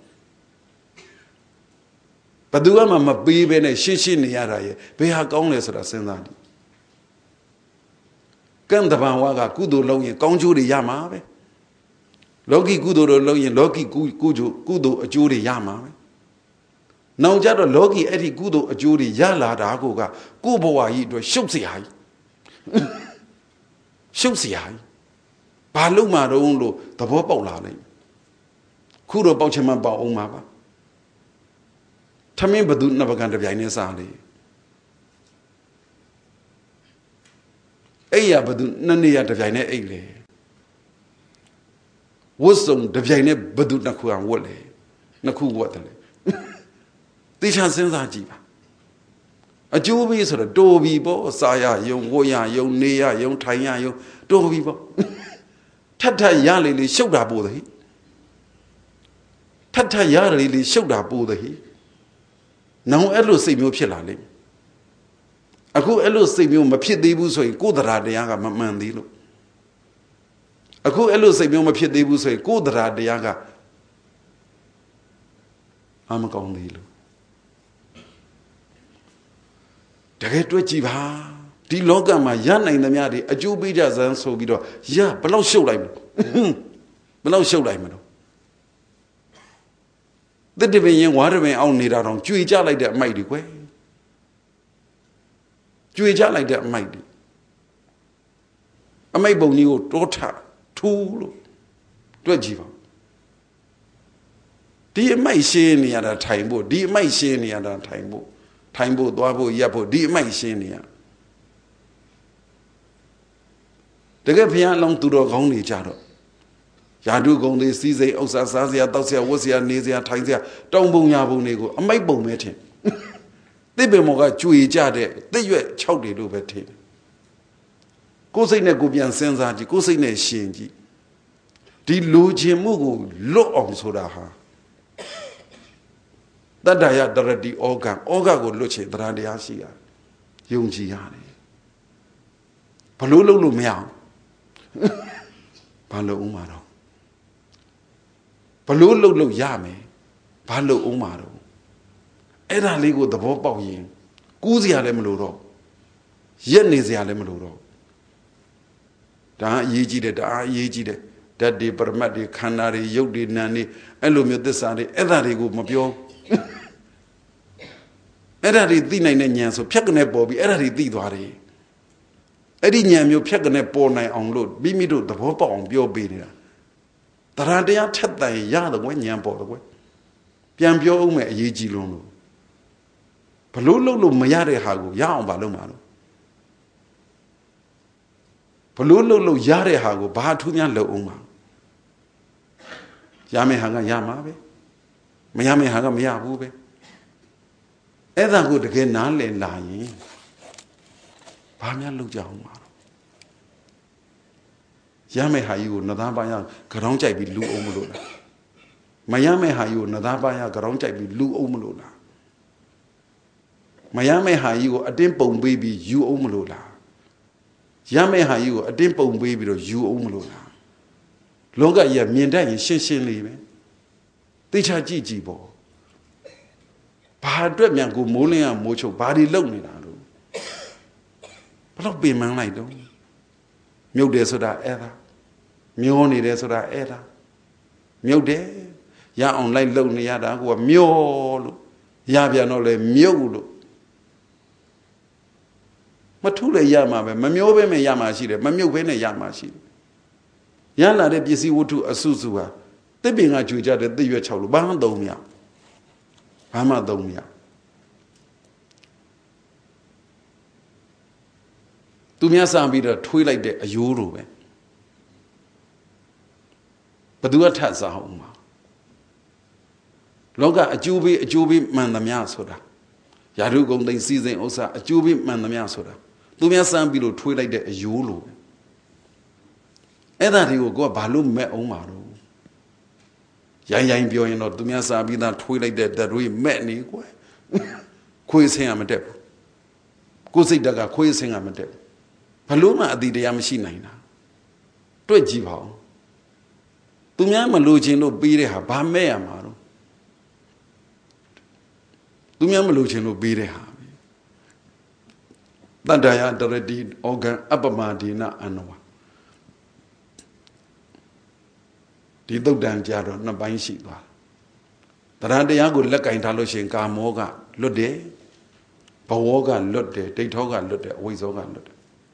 ဘယ်သူမှမပေးဘဲနဲ့ရှင်းရှင်းနေရတာရဘယ်ဟာကောင်းလဲဆိုတာစဉ်းစားကြည့်ကံတဘာဝကကုသိုလ်လုပ်ရင်ကောင်းကျိုးတွေရမှာပဲလောကီကုသိုလ်တွေလုပ်ရင်လောကီကုကုကျိုးကုသိုလ်အကျိုးတွေရမှာပဲနောက်ကြတော့လောကီအဲ့ဒီကုသိုလ်အကျိုးတွေရလာတာကိုကကိုယ့်ဘဝကြီးအတွက်ရှုပ်เสียကြီးရှုပ်เสียကြီးဘာလို့မှတော့လို့သဘောပေါက်လာလိမ့်ခုတော့ပေါက်ချင်မှပေါက်အောင်ပါပါထမင်းဘသူနှစ်ပကံတစ်ပြိုင်နဲ့စားလေအဲ့ရဘသူနှစ်နေရတစ်ပြိုင်နဲ့အိတ်လေဝတ်စုံတစ်ပြိုင်နဲ့ဘသူနှစ်ခုအောင်ဝတ်လေနှစ်ခုဝတ်တယ်လေတေချာစဉ်းစားကြည့်ပါအကျိုးပေးဆိုတော့တိုးပြီပေါ့စားရယုံဝတ်ရယုံနေရယုံထိုင်ရယုံတိုးပြီပေါ့ထပ်ထပ်ရလေလေရှုပ်တာပို့တယ်ထပ်ထပ်ရလေလေရှုပ်တာပို့တယ်နောင်အဲ့လိုစိတ်မျိုးဖြစ်လာလိမ့်အခုအဲ့လိုစိတ်မျိုးမဖြစ်သေးဘူးဆိုရင်ကိုယ်တရားတရားကမမှန်သေးလို့အခုအဲ့လိုစိတ်မျိုးမဖြစ်သေးဘူးဆိုရင်ကိုယ်တရားတရားကအမကောင်းသေးလို့တကယ်တွေ့ကြည့်ပါဒီလောကမှာရနိုင်သမျှတွေအကျိုးပေးကြစမ်းဆိုပြီးတော့ရဘလောက်ရှုပ်လိုက်မလို့ဘလောက်ရှုပ်လိုက်မလို့တစ်တပင်ရင်ဝါတပင်အောင်နေတာတော့ကြွေကြလိုက်တဲ့အမိုက်တွေကွယ်ကြွေကြလိုက်တဲ့အမိုက်တွေအမိုက်ပုံကြီးကိုတောထထူးလို့တွက်ကြည့်ပါဒီအမိုက်ရှင်းနေရတာထိုင်ဖို့ဒီအမိုက်ရှင်းနေရတာထိုင်ဖို့ထိုင်ဖို့သွားဖို့ရက်ဖို့ဒီအမိုက်ရှင်းနေရတကယ်ဘုရားအလောင်းသူတော်ကောင်းနေကြတော့ယာတုကုံတွေစီးစိမ်ဥစ္စာစားစရာတောက်စရာဝတ်စရာနေစရာထိုင်စရာတောင်းပုံညာပုံတွေကိုအမိုက်ပုံပဲထင်တစ်ပင်မော်ကကြွေကြတဲ့တစ်ရွက်၆တွေလို့ပဲထင်ကိုယ်စိတ်နဲ့ကိုပြန်စဉ်းစားကြည့်ကိုယ်စိတ်နဲ့ရှင်ကြည့်ဒီလူချင်းမှုကိုလွတ်အောင်ဆိုတာဟာတတ္တယတရတိဩဃံဩဃကိုလွတ်ချင်တရားတရားရှိရယုံကြည်ရတယ်ဘလို့လုံးလို့မရအောင်ဘာလို့ဦးမှာတော့ဘလို့လုံးလို့ရမယ်ဘာလို့ဦးမှာတော့အဲ့ဒါလေးကိုသဘောပေါက်ရင်ကူးစရာလည်းမလိုတော့ရက်နေစရာလည်းမလိုတော့ဒါအရေးကြီးတယ်ဒါအရေးကြီးတယ်ဓာတ်တွေပရမတ်တွေခန္ဓာတွေရုပ်တွေနာမ်တွေအဲ့လိုမျိုးသစ္စာတွေအဲ့ဒါတွေကိုမပြောအဲ့ဒါတွေသိနိုင်တဲ့ဉာဏ်ဆိုဖြတ်ကနေပေါ်ပြီးအဲ့ဒါတွေသိသွားတယ်အဲ့ဒီဉာဏ်မျိုးဖြတ်ကနေပေါ်နိုင်အောင်လို့မိမိတို့သဘောပေါက်အောင်ပြောပေးနေတာတရားတရားထက်တန်ရတယ်ကွယ်ဉာဏ်ပေါ်တယ်ကွယ်ပြန်ပြောအောင်မယ်အရေးကြီးလုံးလို့ဘလို့လို့လို့မရတဲ့ဟာကိုရအောင်ဘာလုပ်မှာလို့ဘလို့လို့လို့ရတဲ့ဟာကိုဘာထူးများလုပ်အောင်မှာရမယ့်ဟာကရမှာပဲမရမယ့်ဟာကမရဘူးပဲအဲ့ဒါကိုတကယ်နားလည်လာရင်ဘာများလုပ်ကြအောင်မှာရမယ့်ဟာကြီးကိုနသားပိုင်းကကြောင်းကြိုက်ပြီးလူအောင်မလို့လားမရမယ့်ဟာကြီးကိုနသားပိုင်းကကြောင်းကြိုက်ပြီးလူအောင်မလို့လားမရမယ့်ဟာကြီးကိုအတင်းပုံပေးပြီးယူအောင်မလို့လားရမယ့်ဟာကြီးကိုအတင်းပုံပေးပြီးတော့ယူအောင်မလို့လားလောကကြီးကမြင်တတ်ရင်ရှင်းရှင်းလေးပဲသိချကြည့်ကြည့်ပေါ့ဘာအတွက်မြန်ကိုမိုးလင်းကမိုးချုပ်ဘာတွေလုံနေတာလို့ဘလို့ပင်မလိုက်တော့မြုပ်တယ်ဆိုတာအဲ့ဒါမျောနေတယ်ဆိုတာအဲ့ဒါမြုပ်တယ်ရအောင်လိုက်လုံနေရတာကိုကမျောလို့ရပြန်တော့လေမြုပ်လို့မထုလည်းရမှာပဲမမျောပဲနဲ့ရမှာရှိတယ်မမြုပ်ပဲနဲ့ရမှာရှိတယ်ရလာတဲ့ပစ္စည်းဝတ္ထုအစုစုဟာတစ်ပင်ကကြွေကြတဲ့တစ်ရွက်၆လို့ဘာမှသုံးမရဘာမှသုံးမရသူများစပြီးတော့ထွေးလိုက်တဲ့အယိုးလိုပဲဘသူကထပ်စားအောင်မှာလောကအကျိုးပေးအကျိုးပေးမှန်သမျှဆိုတာယာရုကုံသိစီစဉ်ဥစ္စာအကျိုးပေးမှန်သမျှဆိုတာသူများစမ်းပြီးလို့ထွေးလိုက်တဲ့အယိုးလိုပဲအဲ့ဒါတွေကိုကိုကဘာလို့မဲ့အောင်မှာတော့ရိုင်းရိုင်းပြောရင်တော့သူများစားပြီးသားထွေးလိုက်တဲ့တတွေးမဲ့နေကွယ်ခွေးဆင်းရမတက်ဘူးကိုယ်စိတ်တက်ကခွေးဆင်းရမတက်ဘူးဘလို့မှအတိတရားမရှိနိုင်တာတွေ့ကြည့်ပါဦးသူများမလိုချင်လို့ပေးတဲ့ဟာဘာမဲ့ရမှာတော့သူများမလိုချင်လို့ပေးတဲ့ဟာ Tadaya Daradi organ Abamadina Anwa. The Dodan Jaro, Nabainshika. Taradiago Laka in Taloshin Kamoga, Lode, Pawoga, Lode, Daytoga, Lode, Wizoga, Lode.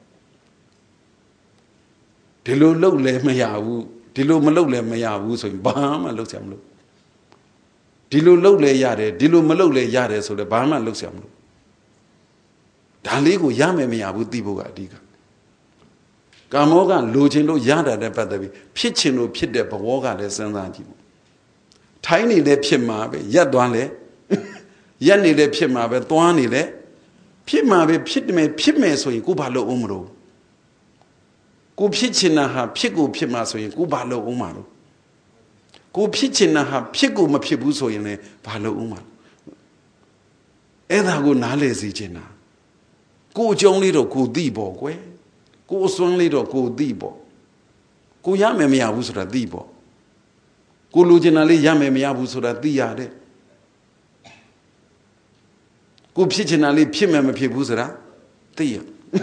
Tilo low le mayawu, Tilo malo le mayawu, so in Bahama looks yam look. Tilo low le yade, Tilo malo le yade, so the Bahama looks yam look. Daligo yame mayawu, Diboga diga. Kamoga, Lujino Yada de Padavi, Pitchino Pit de Pawoga de Sanantibo. Tiny le Pimabe, Yadwale, Yanni le Pimabe, Tuani le, Pimabe, Pitme, Pime, so in Kubalo Umro. Go pitchina ha, Pigo Pima, so in Kubalo Umaro. Go pitchina ha, Pigo Mapibuso in a Palo Umar. Either go Nalezi Jena. Go Johnny to go Dibo, Gwe. Go strongly to go Dibo. Go Yame Miabusra Dibo. Go Luginali Yame Miabusra Diade. Go Pichinali Pimem Pibusra Dia.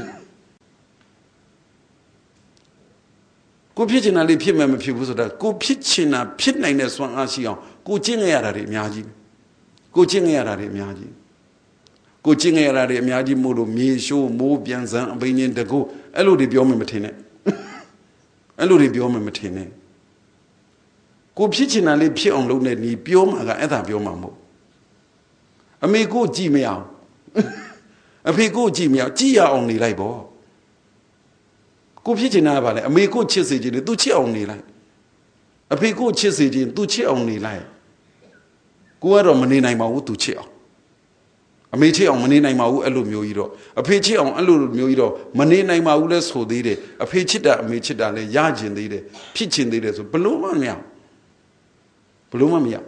Go Pichinali Pimem Pibusra. Go Pichina Pitnine Swan Asion. Go Jingera Miaji. Go Jingera Miaji. Go Jingera Miaji Muro, Misho, Mo Bianzan, Binin the Go. Elo di biome matine. Elo di biome matine. Go pitchina le pie on lone ni bioma ga eta bioma mo. A me go ji meow. A pe go ji meow, ji ya on ni lai bo. Go pitchina vale, a me go chissage, do chi on ni lai. A pe go chissage, do chi on ni lai. Go out of money nine mau to chill. A mechi on money nine mau alumio, a peachy on alumio, money nine maules who did it, a peachida, mechida, yajin did it, pitching did it, so Paloma meow. Paloma meow.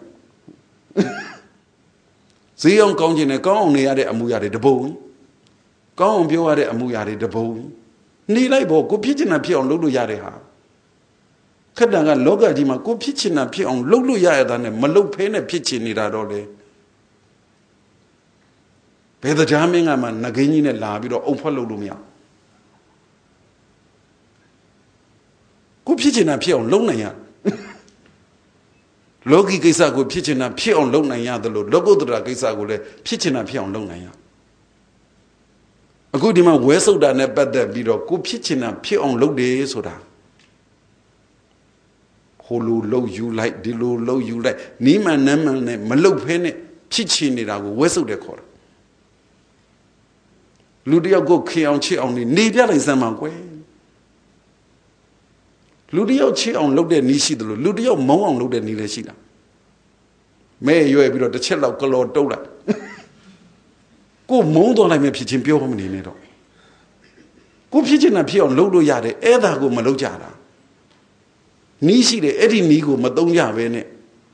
See on conjin a gong near the amuyade the bone. Gong bio de amuyade the bone. Ni label, go pitching appear on Lulu Yadeha. Kadanga loga dima, go pitching appear on Lulu Yad than a malo pen a pitching it at all. The jamming a man, Nagin and Labido, Opalumia. Go pitching appear on Lonaya. Logi Gisa go pitching appear on Lonaya, the logo the Gisa go pitching appear on Lonaya. A good man whistled than a better bido, go pitching appear on low days soda. Holo low you like, Dilo low you like, Nima Naman, Malo penny, pitching it, I will whistle the court. Ludio go key on chi only Nidia is a man way. Ludio chi on loaded Nishi, the Ludio mo on loaded Nileshina. May you have the chill of color dollar. Go mold on like me pitching pure home in it. Go pitching appear on Lodo Yade, either go Malojada. Nishi the Eddie Nigo Madonia Vene.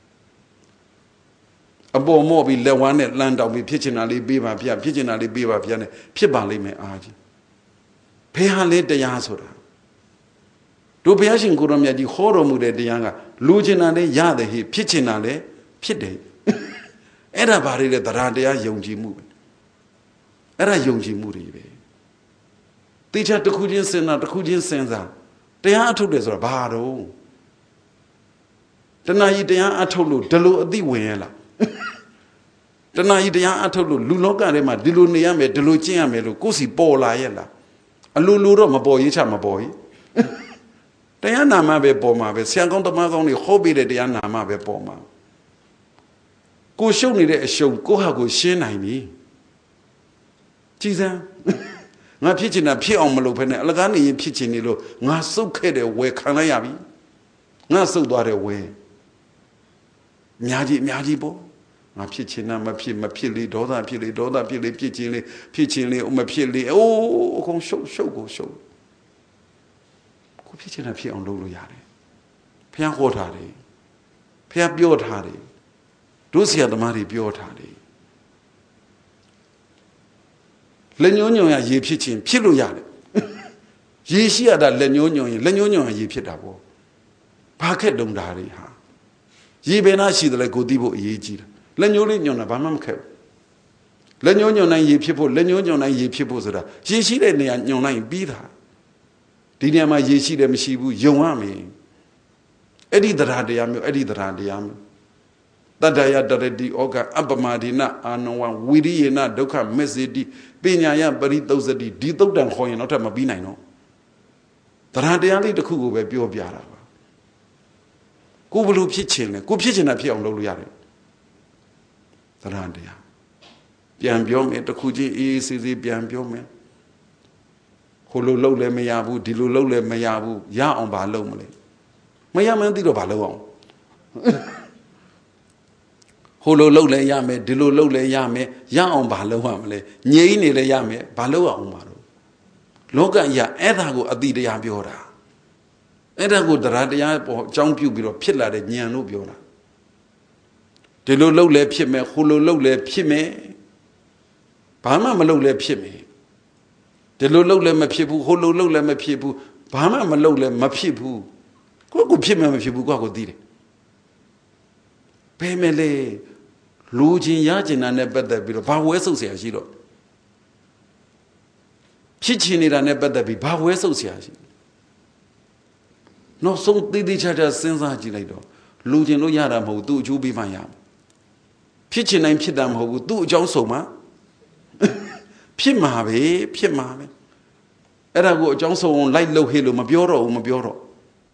A bo more be le one at land of me pitching a libiba pia, pitching a libiba piano, pibali me argy. Pay her late the yasoda. Do Piashin Gurumia di horror mood at the younger, Luginale, Yade, he pitching ale, pide. Everybody let the Radia Yonji movement. Era Yonji Muri. Teacher the Kujin Sena, the Kujin Senza. They are two days or baro. The night they are told you, the low the wella. The night they are told Luloga, Dilunia, Delucia, Melucosi, Bola Yella. A Lulu, my boy, each my boy. Diana Mabe Boma, Siagon the Mother only hobby the Diana Mabe Boma. Go show me the show, go have go shin I me. Jesus, my pitching appear on Malopene, Lagani pitching it, not so kid away, can I have not so that away. Miaji, Miajibo. My pitching, my pin, my pilly, daughter, pilly, daughter, pilly, pitching, pitching, my pilly, oh, show, show, go show. Go pitching appear on Lulu Yari. Pia Hotari. Pia Biotari. Dosia the Mari Biotari. Lenyonya ye pitching, Pilu Yari. Ye see that Lenyonya, Lenyonya ye pitabo. Packet don't die. Ye be not see the Legodibo ye. Lenyoli nyona bamam ke. လက်ညှိုးညွန်နိုင်ရေဖြစ်ဖို့လက်ညှိုးညွန်နိုင်ရေဖြစ်ဖို့ဆိုတာရေရှိတဲ့နေရာညွန်နိုင်ပြီးတာဒီနေရာမှာရေရှိတယ်မရှိဘူးယုံရမယ်အဲ့ဒီတရားတရားမျိုးအဲ့ဒီတရားတရားမျိုးတတ္တယတရတိဩဃအပ္ပမဒိနအာနဝံဝိရိယေနဒုက္ခမစ္စေတိပညာယပရိသုဇတိဒီသုတ်တံခေါ်ရင်တော့ထပ်မပြီးနိုင်တော့တရားတရားလေးတစ်ခုကိုပဲပြောပြတာပါကိုဘလို့ဖြစ်ချင်လဲကိုဖြစ်ချင်တာဖြစ်အောင်လုပ်လို့ရတယ်တရားတရားပြန်ပြောမယ်တစ်ခုချင်းအေးအေးဆေးဆေးပြန်ပြောမယ်ဟိုလိုလုပ်လည်းမရဘူးဒီလိုလုပ်လည်းမရဘူးရအောင်ဘာလုပ်မလဲမရမှန်းသိတော့ဘာလုပ်အောင်ဟိုလိုလုပ်လည်းရမယ်ဒီလိုလုပ်လည်းရမယ်ရအောင်ဘာလုပ်ရမလဲငြိမ်းနေလည်းရမယ်ဘာလုပ်အောင်မှာတော့လောကကြီးအဲ့ဒါကိုအတိတရားပြောတာအဲ့ဒါကိုတရားတရားပေါ်အကြောင်းပြုပြီးတော့ဖြစ်လာတဲ့ဉာဏ်လို့ပြောတာဒီလိုလုပ်လည်းဖြစ်မယ်ဟိုလိုလုပ်လည်းဖြစ်မယ်ဘာမှမလုပ်လည်းဖြစ်မယ်ဒီလိုလုပ်လည်းမဖြစ်ဘူးဟိုလိုလုပ်လည်းမဖြစ်ဘူးဘာမှမလုပ်လည်းမဖြစ်ဘူးကိုယ့်ကိုဖြစ်မှမဖြစ်ဘူးကိုယ့်ကိုသိတယ်ဘယ်မဲ့လဲလူချင်းရကျင်တာနဲ့ပတ်သက်ပြီးတော့ဘာဝဲဆုပ်เสียရှိတော့ဖြစ်ချင်နေတာနဲ့ပတ်သက်ပြီးဘာဝဲဆုပ်เสียရှိနောက်ဆုံးတည်တည်ချာချာစဉ်းစားကြည့်လိုက်တော့လူချင်းလို့ရတာမဟုတ်သူ့အကျိုးပေးမှရမယ်ဖြစ်ချင်တိုင်းဖြစ်တာမဟုတ်ဘူးသူ့အကြောင်းဆုံးမှဖြစ်မှာပဲဖြစ်မှာပဲအဲ့ဒါကိုအကြောင်းဆုံးလိုက်လှုပ်ဟေးလို့မပြောတော့ဘူးမပြောတော့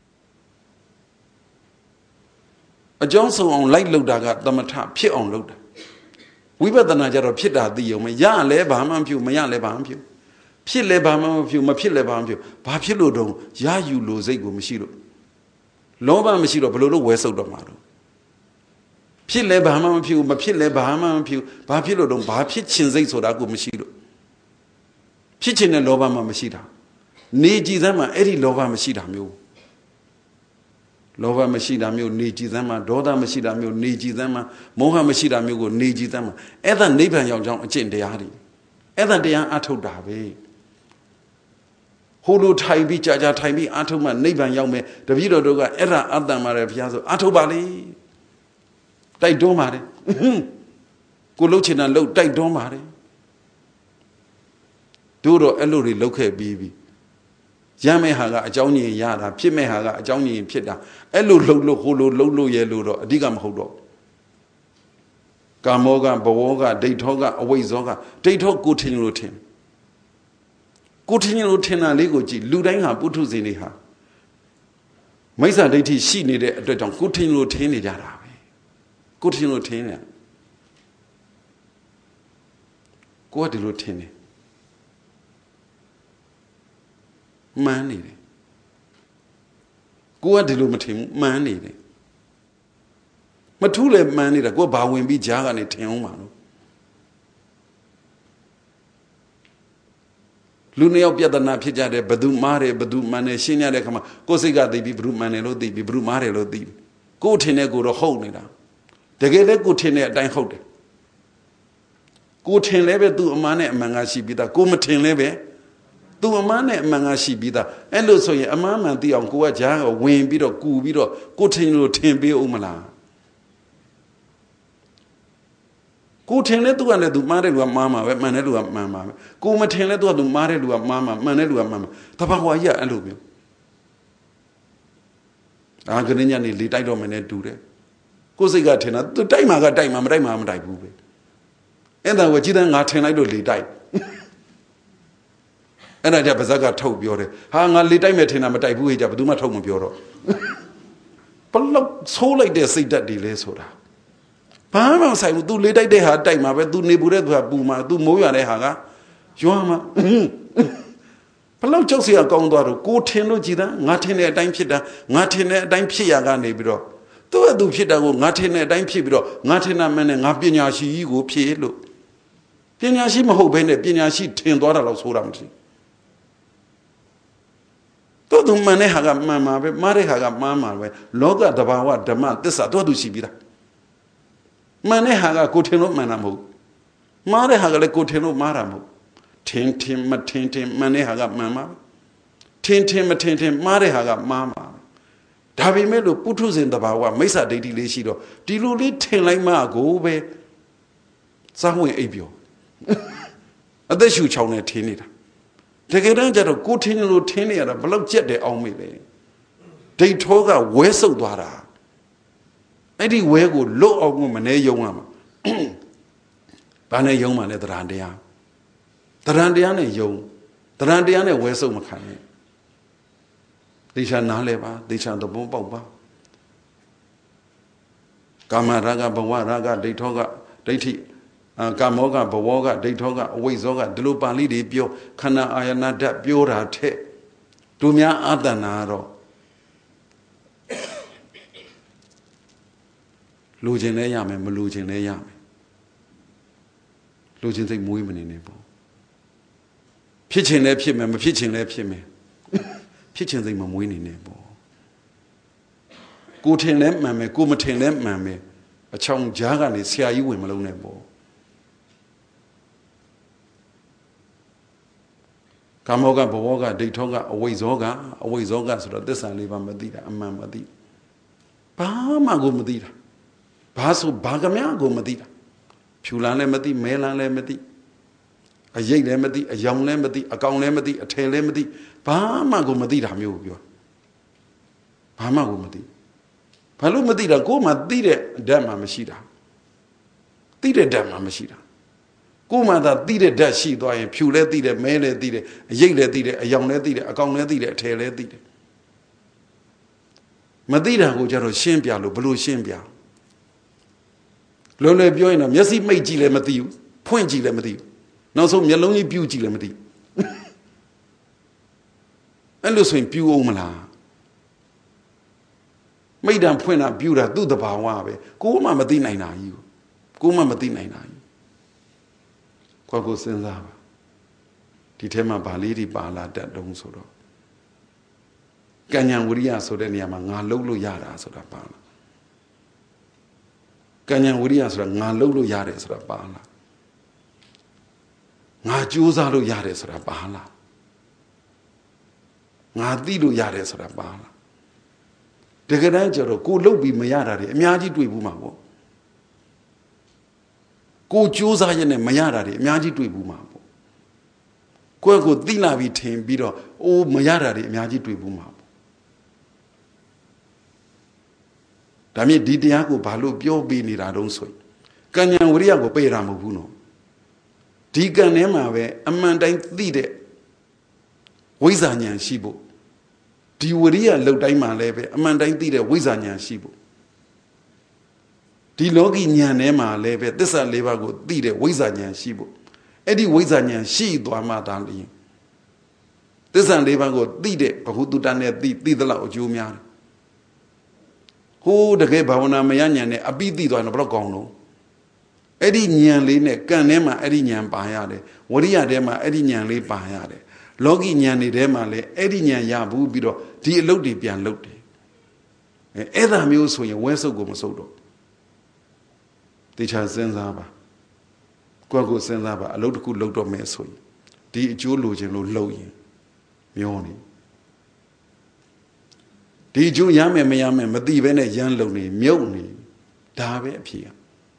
အကြောင်းဆုံးအောင်လိုက်လှုပ်တာကသမထဖြစ်အောင်လှုပ်တာဝိပဿနာကြတော့ဖြစ်တာသိအောင်မရလဲဘာမှမဖြစ်မရလဲဘာမှမဖြစ်ဖြစ်လဲဘာမှမဖြစ်မဖြစ်လဲဘာမှမဖြစ်ဘာဖြစ်လို့တုံးရယူလို့စိတ်ကိုမရှိလို့လောဘမရှိတော့ဘလို့လို့ဝဲဆုပ်တော့မှာတော့ဖြစ်လဲဘာမှမဖြစ်မဖြစ်လဲဘာမှမဖြစ်ဘာဖြစ်လို့တုံးဘာဖြစ်ချင်စိတ်ဆိုတာကိုမရှိလို့ဖြစ်ချင်တဲ့လောဘမှမရှိတာနေကြည်စမ်းမှာအဲ့ဒီလောဘမရှိတာမျိုးလောဘမရှိတာမျိုးနေကြည်စမ်းမှာဒေါသမရှိတာမျိုးနေကြည်စမ်းမှာမောဟမရှိတာမျိုးကိုနေကြည်စမ်းမှာအဲ့ဒါနိဗ္ဗာန်ရောက်ကြောင်းအကျင့်တရားတွေအဲ့ဒါတရားအထုတ်တာပဲဟိုလိုထိုင်ပြီးကြာကြာထိုင်ပြီးအထုတ်မှနိဗ္ဗာန်ရောက်မယ်တပည့်တော်တို့ကအဲ့ဒါအတ္တမှာတယ်ဘုရားဆိုအထုတ်ပါလေတိုက်တွန်းပါတယ်ကိုလှုပ်ချင်တာလှုပ်တိုက်တွန်းပါတယ်တို့တော့အဲ့လိုတွေလှုပ်ခဲ့ပြီးပြီရမယ့်ဟာကအကြောင်းကြီးရတာဖြစ်မဲ့ဟာကအကြောင်းကြီးဖြစ်တာအဲ့လိုလှုပ်လို့ဟိုလိုလှုပ်လို့ရဲလို့တော့အဓိကမဟုတ်တော့ကာမောကဘဝကဒိဋ္ဌောကအဝိဇ္ဇောကဒိဋ္ဌောကိုထင်လို့ထင်ကိုထင်လို့ထင်တာလေးကိုကြည့်လူတိုင်းဟာပုထုဇဉ်တွေဟာမိစ္ဆာဒိဋ္ဌိရှိနေတဲ့အတွက်ကြောင့်ကိုထင်လို့ထင်နေကြတာပဲကိုထင်လို့ထင်နေကိုကဒီလိုထင်နေမှန်းနေတယ်ကိုကဒီလိုမထင်ဘူးမှန်းနေတယ်မထူးလဲမှန်းနေတာကိုကဘာဝင်ပြီးကြားကနေထင်အောင်ပါလို့လူနှစ်ယောက်ပြဿနာဖြစ်ကြတယ်ဘသူမားတယ်ဘသူမှန်တယ်ရှင်းရတဲ့ခါမှာကိုယ်စိတ်ကသိပြီးဘသူမှန်တယ်လို့သိပြီးဘသူမားတယ်လို့သိကိုထင်တဲ့ကိုတော့ဟုတ်နေတာတကယ်လဲကိုထင်တဲ့အတိုင်းဟုတ်တယ်ကိုထင်လဲပဲသူ့အမှန်နဲ့အမှန်ကရှိပြီးသားကိုမထင်လဲပဲသူအမှန်နဲ့အမှန်ကရှိပြီးသားအဲ့လိုဆိုရင်အမှန်မှန်သိအောင်ကိုကကြားကဝင်ပြီးတော့ကူပြီးတော့ကိုထင်လို့ထင်ပေးဦးမလားကိုထင်လဲသူကလည်းသူမှားတဲ့လူကမှားမှာပဲမှန်တဲ့လူကမှန်မှာပဲကိုမထင်လဲသူကသူမှားတဲ့လူကမှားမှာမှန်တဲ့လူကမှန်မှာတဘာဝကြီးကအဲ့လိုမျိုးအာကနေ့ညနေလေတိုက်တော့မယ်နဲ့တူတယ်ကိုစိတ်ကထင်တာသူတိုက်မှာကတိုက်မှာမတိုက်မှာမတိုက်ဘူးပဲအဲ့ဒါကိုကြည်တန်းငါထင်လိုက်လို့လေတိုက်အဲ့ဒါကြပါဇက်ကထုတ်ပြောတယ်ဟာငါလေတိုက်မယ်ထင်တာမတိုက်ဘူးဟေ့ကြဘယ်သူမှထုတ်မပြောတော့ဘလောက်ဆိုးလိုက်တဲ့စိတ်ဓာတ်တွေလဲဆိုတာဘာမှမဆိုင်ဘူး तू လေတိုက်တဲ့ဟာတိုက်မှာပဲ तू နေပူတဲ့သူကပူမှာ तू မိုးရွာတဲ့ဟာကရွာမှာဘလောက်ကြောက်စရာကောင်းသွားတော့ကိုထင်လို့ကြည်သားငါထင်တဲ့အတိုင်းဖြစ်တာငါထင်တဲ့အတိုင်းဖြစ်ရကနေပြီးတော့သူ့အတူဖြစ်တာကိုငါထင်တဲ့အတိုင်းဖြစ်ပြီးတော့ငါထင်တာမှန်းနဲ့ငါပညာရှိကြီးကိုဖြစ်လို့ပညာရှိမဟုတ်ဘဲနဲ့ပညာရှိထင်သွားတာလို့ဆိုတာမသိတို့သူမှန်တဲ့ဟာကမှန်မှာပဲမှားတဲ့ဟာကမှားမှာပဲလောကတဘာဝဓမ္မသစ္စာတို့သူရှိပြီးသားမှန်တဲ့ဟာကကိုထင်လို့မှန်တာမဟုတ်မှားတဲ့ဟာကလည်းကိုထင်လို့မှားတာမဟုတ်ထင်ထင်မထင်ထင်မှန်တဲ့ဟာကမှန်မှာထင်ထင်မထင်ထင်မှားတဲ့ဟာကမှားမှာဒါပေမဲ့လို့ပုထုဇဉ်တဘာဝမိစ္ဆာဒိဋ္ဌိလေးရှိတော့ဒီလိုလေးထင်လိုက်မှကိုပဲစဝင်အိပ်ပြောအသက်ရှူချောင်းနဲ့ထင်းနေတာတကယ်တမ်းကျတော့ကိုထင်းလို့ထင်းနေရတာဘလောက်ကြက်တယ်အောင်မေလေဒိတ်ထောကဝဲဆုပ်သွားတာအဲ့ဒီဝဲကိုလွတ်အောင်ကိုမနေယုံရမှာဘာနဲ့ယုံမှလဲတရားတရားတရားတရားနဲ့ယုံတရားတရားနဲ့ဝဲဆုပ်မခံနဲ့သေချာနားလဲပါသေချာသဘောပေါက်ပါကာမရာဂဘဝရာဂဒိဋ္ဌောကဒိဋ္ဌိကာမောကဘဝကဒိဋ္ဌောကအဝိဇ္ဇောကဒီလိုပါဠိတွေပြောခန္ဓာအာယနာဓာတ်ပြောတာထက်တို့များအာတနာတော့လူချင်းလည်းရမယ်မလူချင်းလည်းရမယ်လူချင်းစိတ်မွေးမနေနဲ့ပေါ့ဖြစ်ချင်းလည်းဖြစ်မယ်မဖြစ်ချင်းလည်းဖြစ်မယ်ဖြစ်ချင်းစိတ်မမွေးနေနဲ့ပေါ့ကိုထင်လဲမှန်မယ်ကိုမထင်လဲမှန်မယ်အချောင်ကြားကနေဆရာကြီးဝင်မလုံးနဲ့ပေါ့ကာမောကဘဝကဒိဋ္ဌောကအဝိဇ္ဇောကအဝိဇ္ဇောကဆိုတော့သစ္စာလေးပါမသိတာအမှန်မသိဘာမှကိုမသိတာဘာဆိုဘာကများကိုမသိတာဖြူလန်းလည်းမသိမဲလန်းလည်းမသိအရိပ်လည်းမသိအယောင်လည်းမသိအကောင်လည်းမသိအထည်လည်းမသိဘာမှကိုမသိတာမျိုးကိုပြောဘာမှကိုမသိဘာလို့မသိတာကိုယ်မှသိတဲ့ဓာတ်မှမရှိတာသိတဲ့ဓာတ်မှမရှိတာကိုယ်မှသာသိတဲ့ဓာတ်ရှိသွားရင်ဖြူလဲသိတယ်မဲလဲသိတယ်အရိပ်လဲသိတယ်အယောင်လဲသိတယ်အကောင်လဲသိတယ်အထည်လဲသိတယ်မသိတာကိုကြတော့ရှင်းပြလို့ဘလို့ရှင်းပြလုံးလေပြောရင်တော့မျက်စိမိတ်ကြည့်လည်းမသိဘူးဖွင့်ကြည့်လည်းမသိဘူးနောက်ဆုံးမျက်လုံးကြီးပြူးကြည့်လည်းမသိဘူးအဲ့လိုဆိုရင်ပြူးအောင်မလားမိတ်တံဖွင့်တာပြူတာသူ့တဘာဝပဲကိုမှမသိနိုင်တာကြီးကိုမှမသိနိုင်တာကြီးခွက်ကိုစဉ်းစားပါဒီထဲမှာဗာလေးတွေပါလာတတ်တုံးဆိုတော့ကဉ္ဉံဝိရိယဆိုတဲ့နေရာမှာငါလှုပ်လို့ရတာဆိုတာပါလားကဉ္ဉံဝိရိယဆိုတာငါလှုပ်လို့ရတယ်ဆိုတာပါလားငါကြိုးစားလို့ရတယ်ဆိုတာပါလားငါသိလို့ရတယ်ဆိုတာပါလားတကယ်တမ်းကျတော့ကိုလှုပ်ပြီးမရတာတွေအများကြီးတွေ့ဘူးမှာပေါ့ကိုကြိုးစားရနဲ့မရတာတွေအများကြီးတွေ့ဘူးမှာပေါ့ကိုယ့်ကိုသိလာပြီးထင်ပြီးတော့အိုးမရတာတွေအများကြီးတွေ့ဘူးမှာပေါ့ဒါမြင့်ဒီတရားကိုဘာလို့ပြောပေးနေတာတုံးဆိုရင်ကဉ္ဉံဝိရိယကိုပေးတာမဟုတ်ဘူးနော်ဒီကံထဲမှာပဲအမှန်တိုင်းသိတဲ့ဝိဇ္ဇာဉာဏ်ရှိဖို့ဒီဝိရိယလောက်တိုင်းမှာလည်းပဲအမှန်တိုင်းသိတဲ့ဝိဇ္ဇာဉာဏ်ရှိဖို့ဒီလောကီဉာဏ်ထဲမှာလည်းပဲသစ္စာလေးပါးကိုသိတဲ့ဝိဇ္ဇာဉာဏ်ရှိဖို့အဲ့ဒီဝိဇ္ဇာဉာဏ်ရှိသွားမှသာလျှင်သစ္စာလေးပါးကိုသိတဲ့ဘဟုတုတ္တနဲ့သိသိသလောက်အကျိုးများတယ်ဟိုးတကယ်ဘာဝနာမယဉာဏ်နဲ့အပိသိသွားတော့ဘယ်တော့ကောင်းလို့အဲ့ဒီဉာဏ်လေးနဲ့ကံထဲမှာအဲ့ဒီဉာဏ်ပါရတယ်ဝရိယထဲမှာအဲ့ဒီဉာဏ်လေးပါရတယ်လောကီဉာဏ်တွေထဲမှာလည်းအဲ့ဒီဉာဏ်ရဘူးပြီးတော့ဒီအလုပ်တွေပြန်လုပ်တယ်အဲအဲ့ဒါမျိုးဆိုရင်ဝဲဆုပ်ကိုမဆုပ်တော့တေချာစဉ်းစားပါကိုယ့်ကိုစဉ်းစားပါအလုပ်တစ်ခုလုပ်တော့မယ်ဆိုရင်ဒီအကျိုးလိုချင်လို့လုပ်ရင်မျောနေဒီအကျိုးရမယ်မရမယ်မသိဘဲနဲ့ရမ်းလုံနေမြုပ်နေဒါပဲအဖြစ်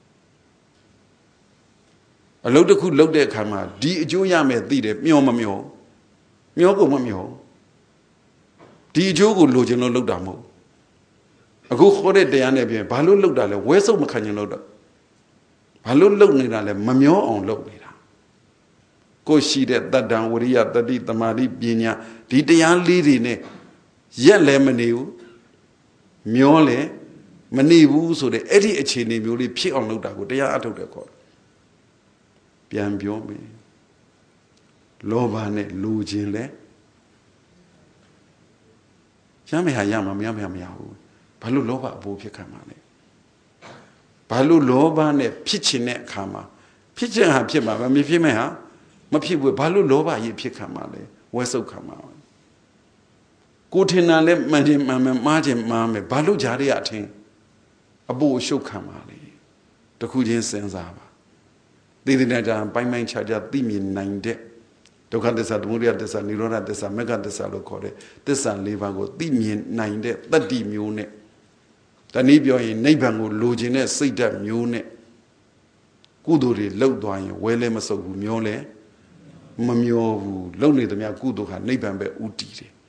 အလုပ်တစ်ခုလုပ်တဲ့အခါမှာဒီအကျိုးရမယ်သိတယ်မျောမမျောမျောကုန်မမျောဒီအကျိုးကိုလိုချင်လို့လုပ်တာမဟုတ်အခုခေါ်တဲ့တရားနဲ့ပြင်ဘာလို့လုပ်တာလဲဝဲဆုပ်မခံချင်လို့တော့ဘာလို့လုပ်နေတာလဲမမျောအောင်လုပ်နေတာကိုရှိတဲ့တတ္တံဝရိယတတိတမာတိပညာဒီတရားလေးတွေနဲ့ရက်လည်းမနေဘူးမျောလည်းမနေဘူးဆိုတဲ့အဲ့ဒီအခြေအနေမျိုးလေးဖြစ်အောင်လုပ်တာကိုတရားအထုတ်တယ်ခေါ်ပြန်ပြောမယ်လောဘနဲ့လူချင်းလဲရမယ်ဟာရမှာမရမယ်မရဘူးဘာလို့လောဘအဖို့ဖြစ်ခံမှာလဲဘာလို့လောဘနဲ့ဖြစ်ချင်တဲ့အခါမှာဖြစ်ချင်ဟာဖြစ်မှာမဖြစ်မဲ့ဟာမဖြစ်ဘူးဘာလို့လောဘကြီးဖြစ်ခံမှာလဲဝဲဆုပ်ခံမှာကိုထင်တာလဲမှန်ချင်မှန်မယ်မှားချင်မှားမယ်ဘာလို့ကြားရရအထင်အဖို့အရှုပ်ခံမှာလဲတခုချင်းစဉ်းစားပါသေသေချာပိုင်းပိုင်းခြားခြားသိမြင်နိုင်တဲ့ဒုက္ခသစ္စာသမုဒယသစ္စာနိရောဓသစ္စာမဂ္ဂသစ္စာလို့ခေါ်တဲ့သစ္စာလေးပါးကိုသိမြင်နိုင်တဲ့တတ္တိမျိုးနဲ့တနည်းပြောရင်နိဗ္ဗာန်ကိုလိုချင်တဲ့စိတ်ဓာတ်မျိုးနဲ့ကုသိုလ်တွေလှုပ်သွားရင်ဝဲလဲမစုပ်ဘူးမျောလဲမမျောဘူးလှုပ်နေသမျှကုသိုလ်ဟာနိဗ္ဗာန်ပဲဥတည်တယ်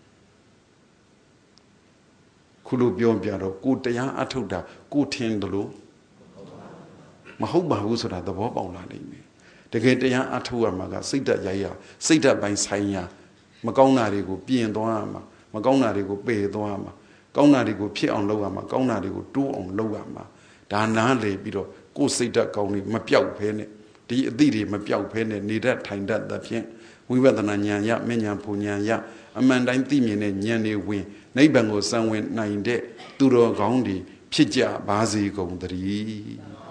ခုလိုပြောပြတော့ကိုတရားအထုတ်တာကိုထင်တယ်လို့မဟုတ်ပါဘူးဆိုတာသဘောပေါက်လာနိုင်မယ်တကယ်တရားအထုတ်ရမှာကစိတ်ဓာတ်ရိုက်ရစိတ်ဓာတ်ပိုင်းဆိုင်ရာမကောင်းတာတွေကိုပြင်သွားရမှာမကောင်းတာတွေကိုပယ်သွားရမှာကောင်းတာတွေကိုဖြစ်အောင်လုပ်ရမှာကောင်းတာတွေကိုတိုးအောင်လုပ်ရမှာဒါနားလေပြီးတော့ကိုယ်စိတ်ဓာတ်ကောင်းနေမပြောက်ဖဲနဲ့ဒီအသည့်တွေမပြောက်ဖဲနဲ့နေတတ်ထိုင်တတ်သဖြင့်ဝိပဿနာဉာဏ်ရမဉဏ်ပူဉာဏ်ရအမှန်တိုင်းသိမြင်တဲ့ဉာဏ်တွေဝင်နိဗ္ဗာန်ကိုစံဝင်နိုင်တဲ့သူတော်ကောင်းတွေဖြစ်ကြပါစေကုန်သတည်း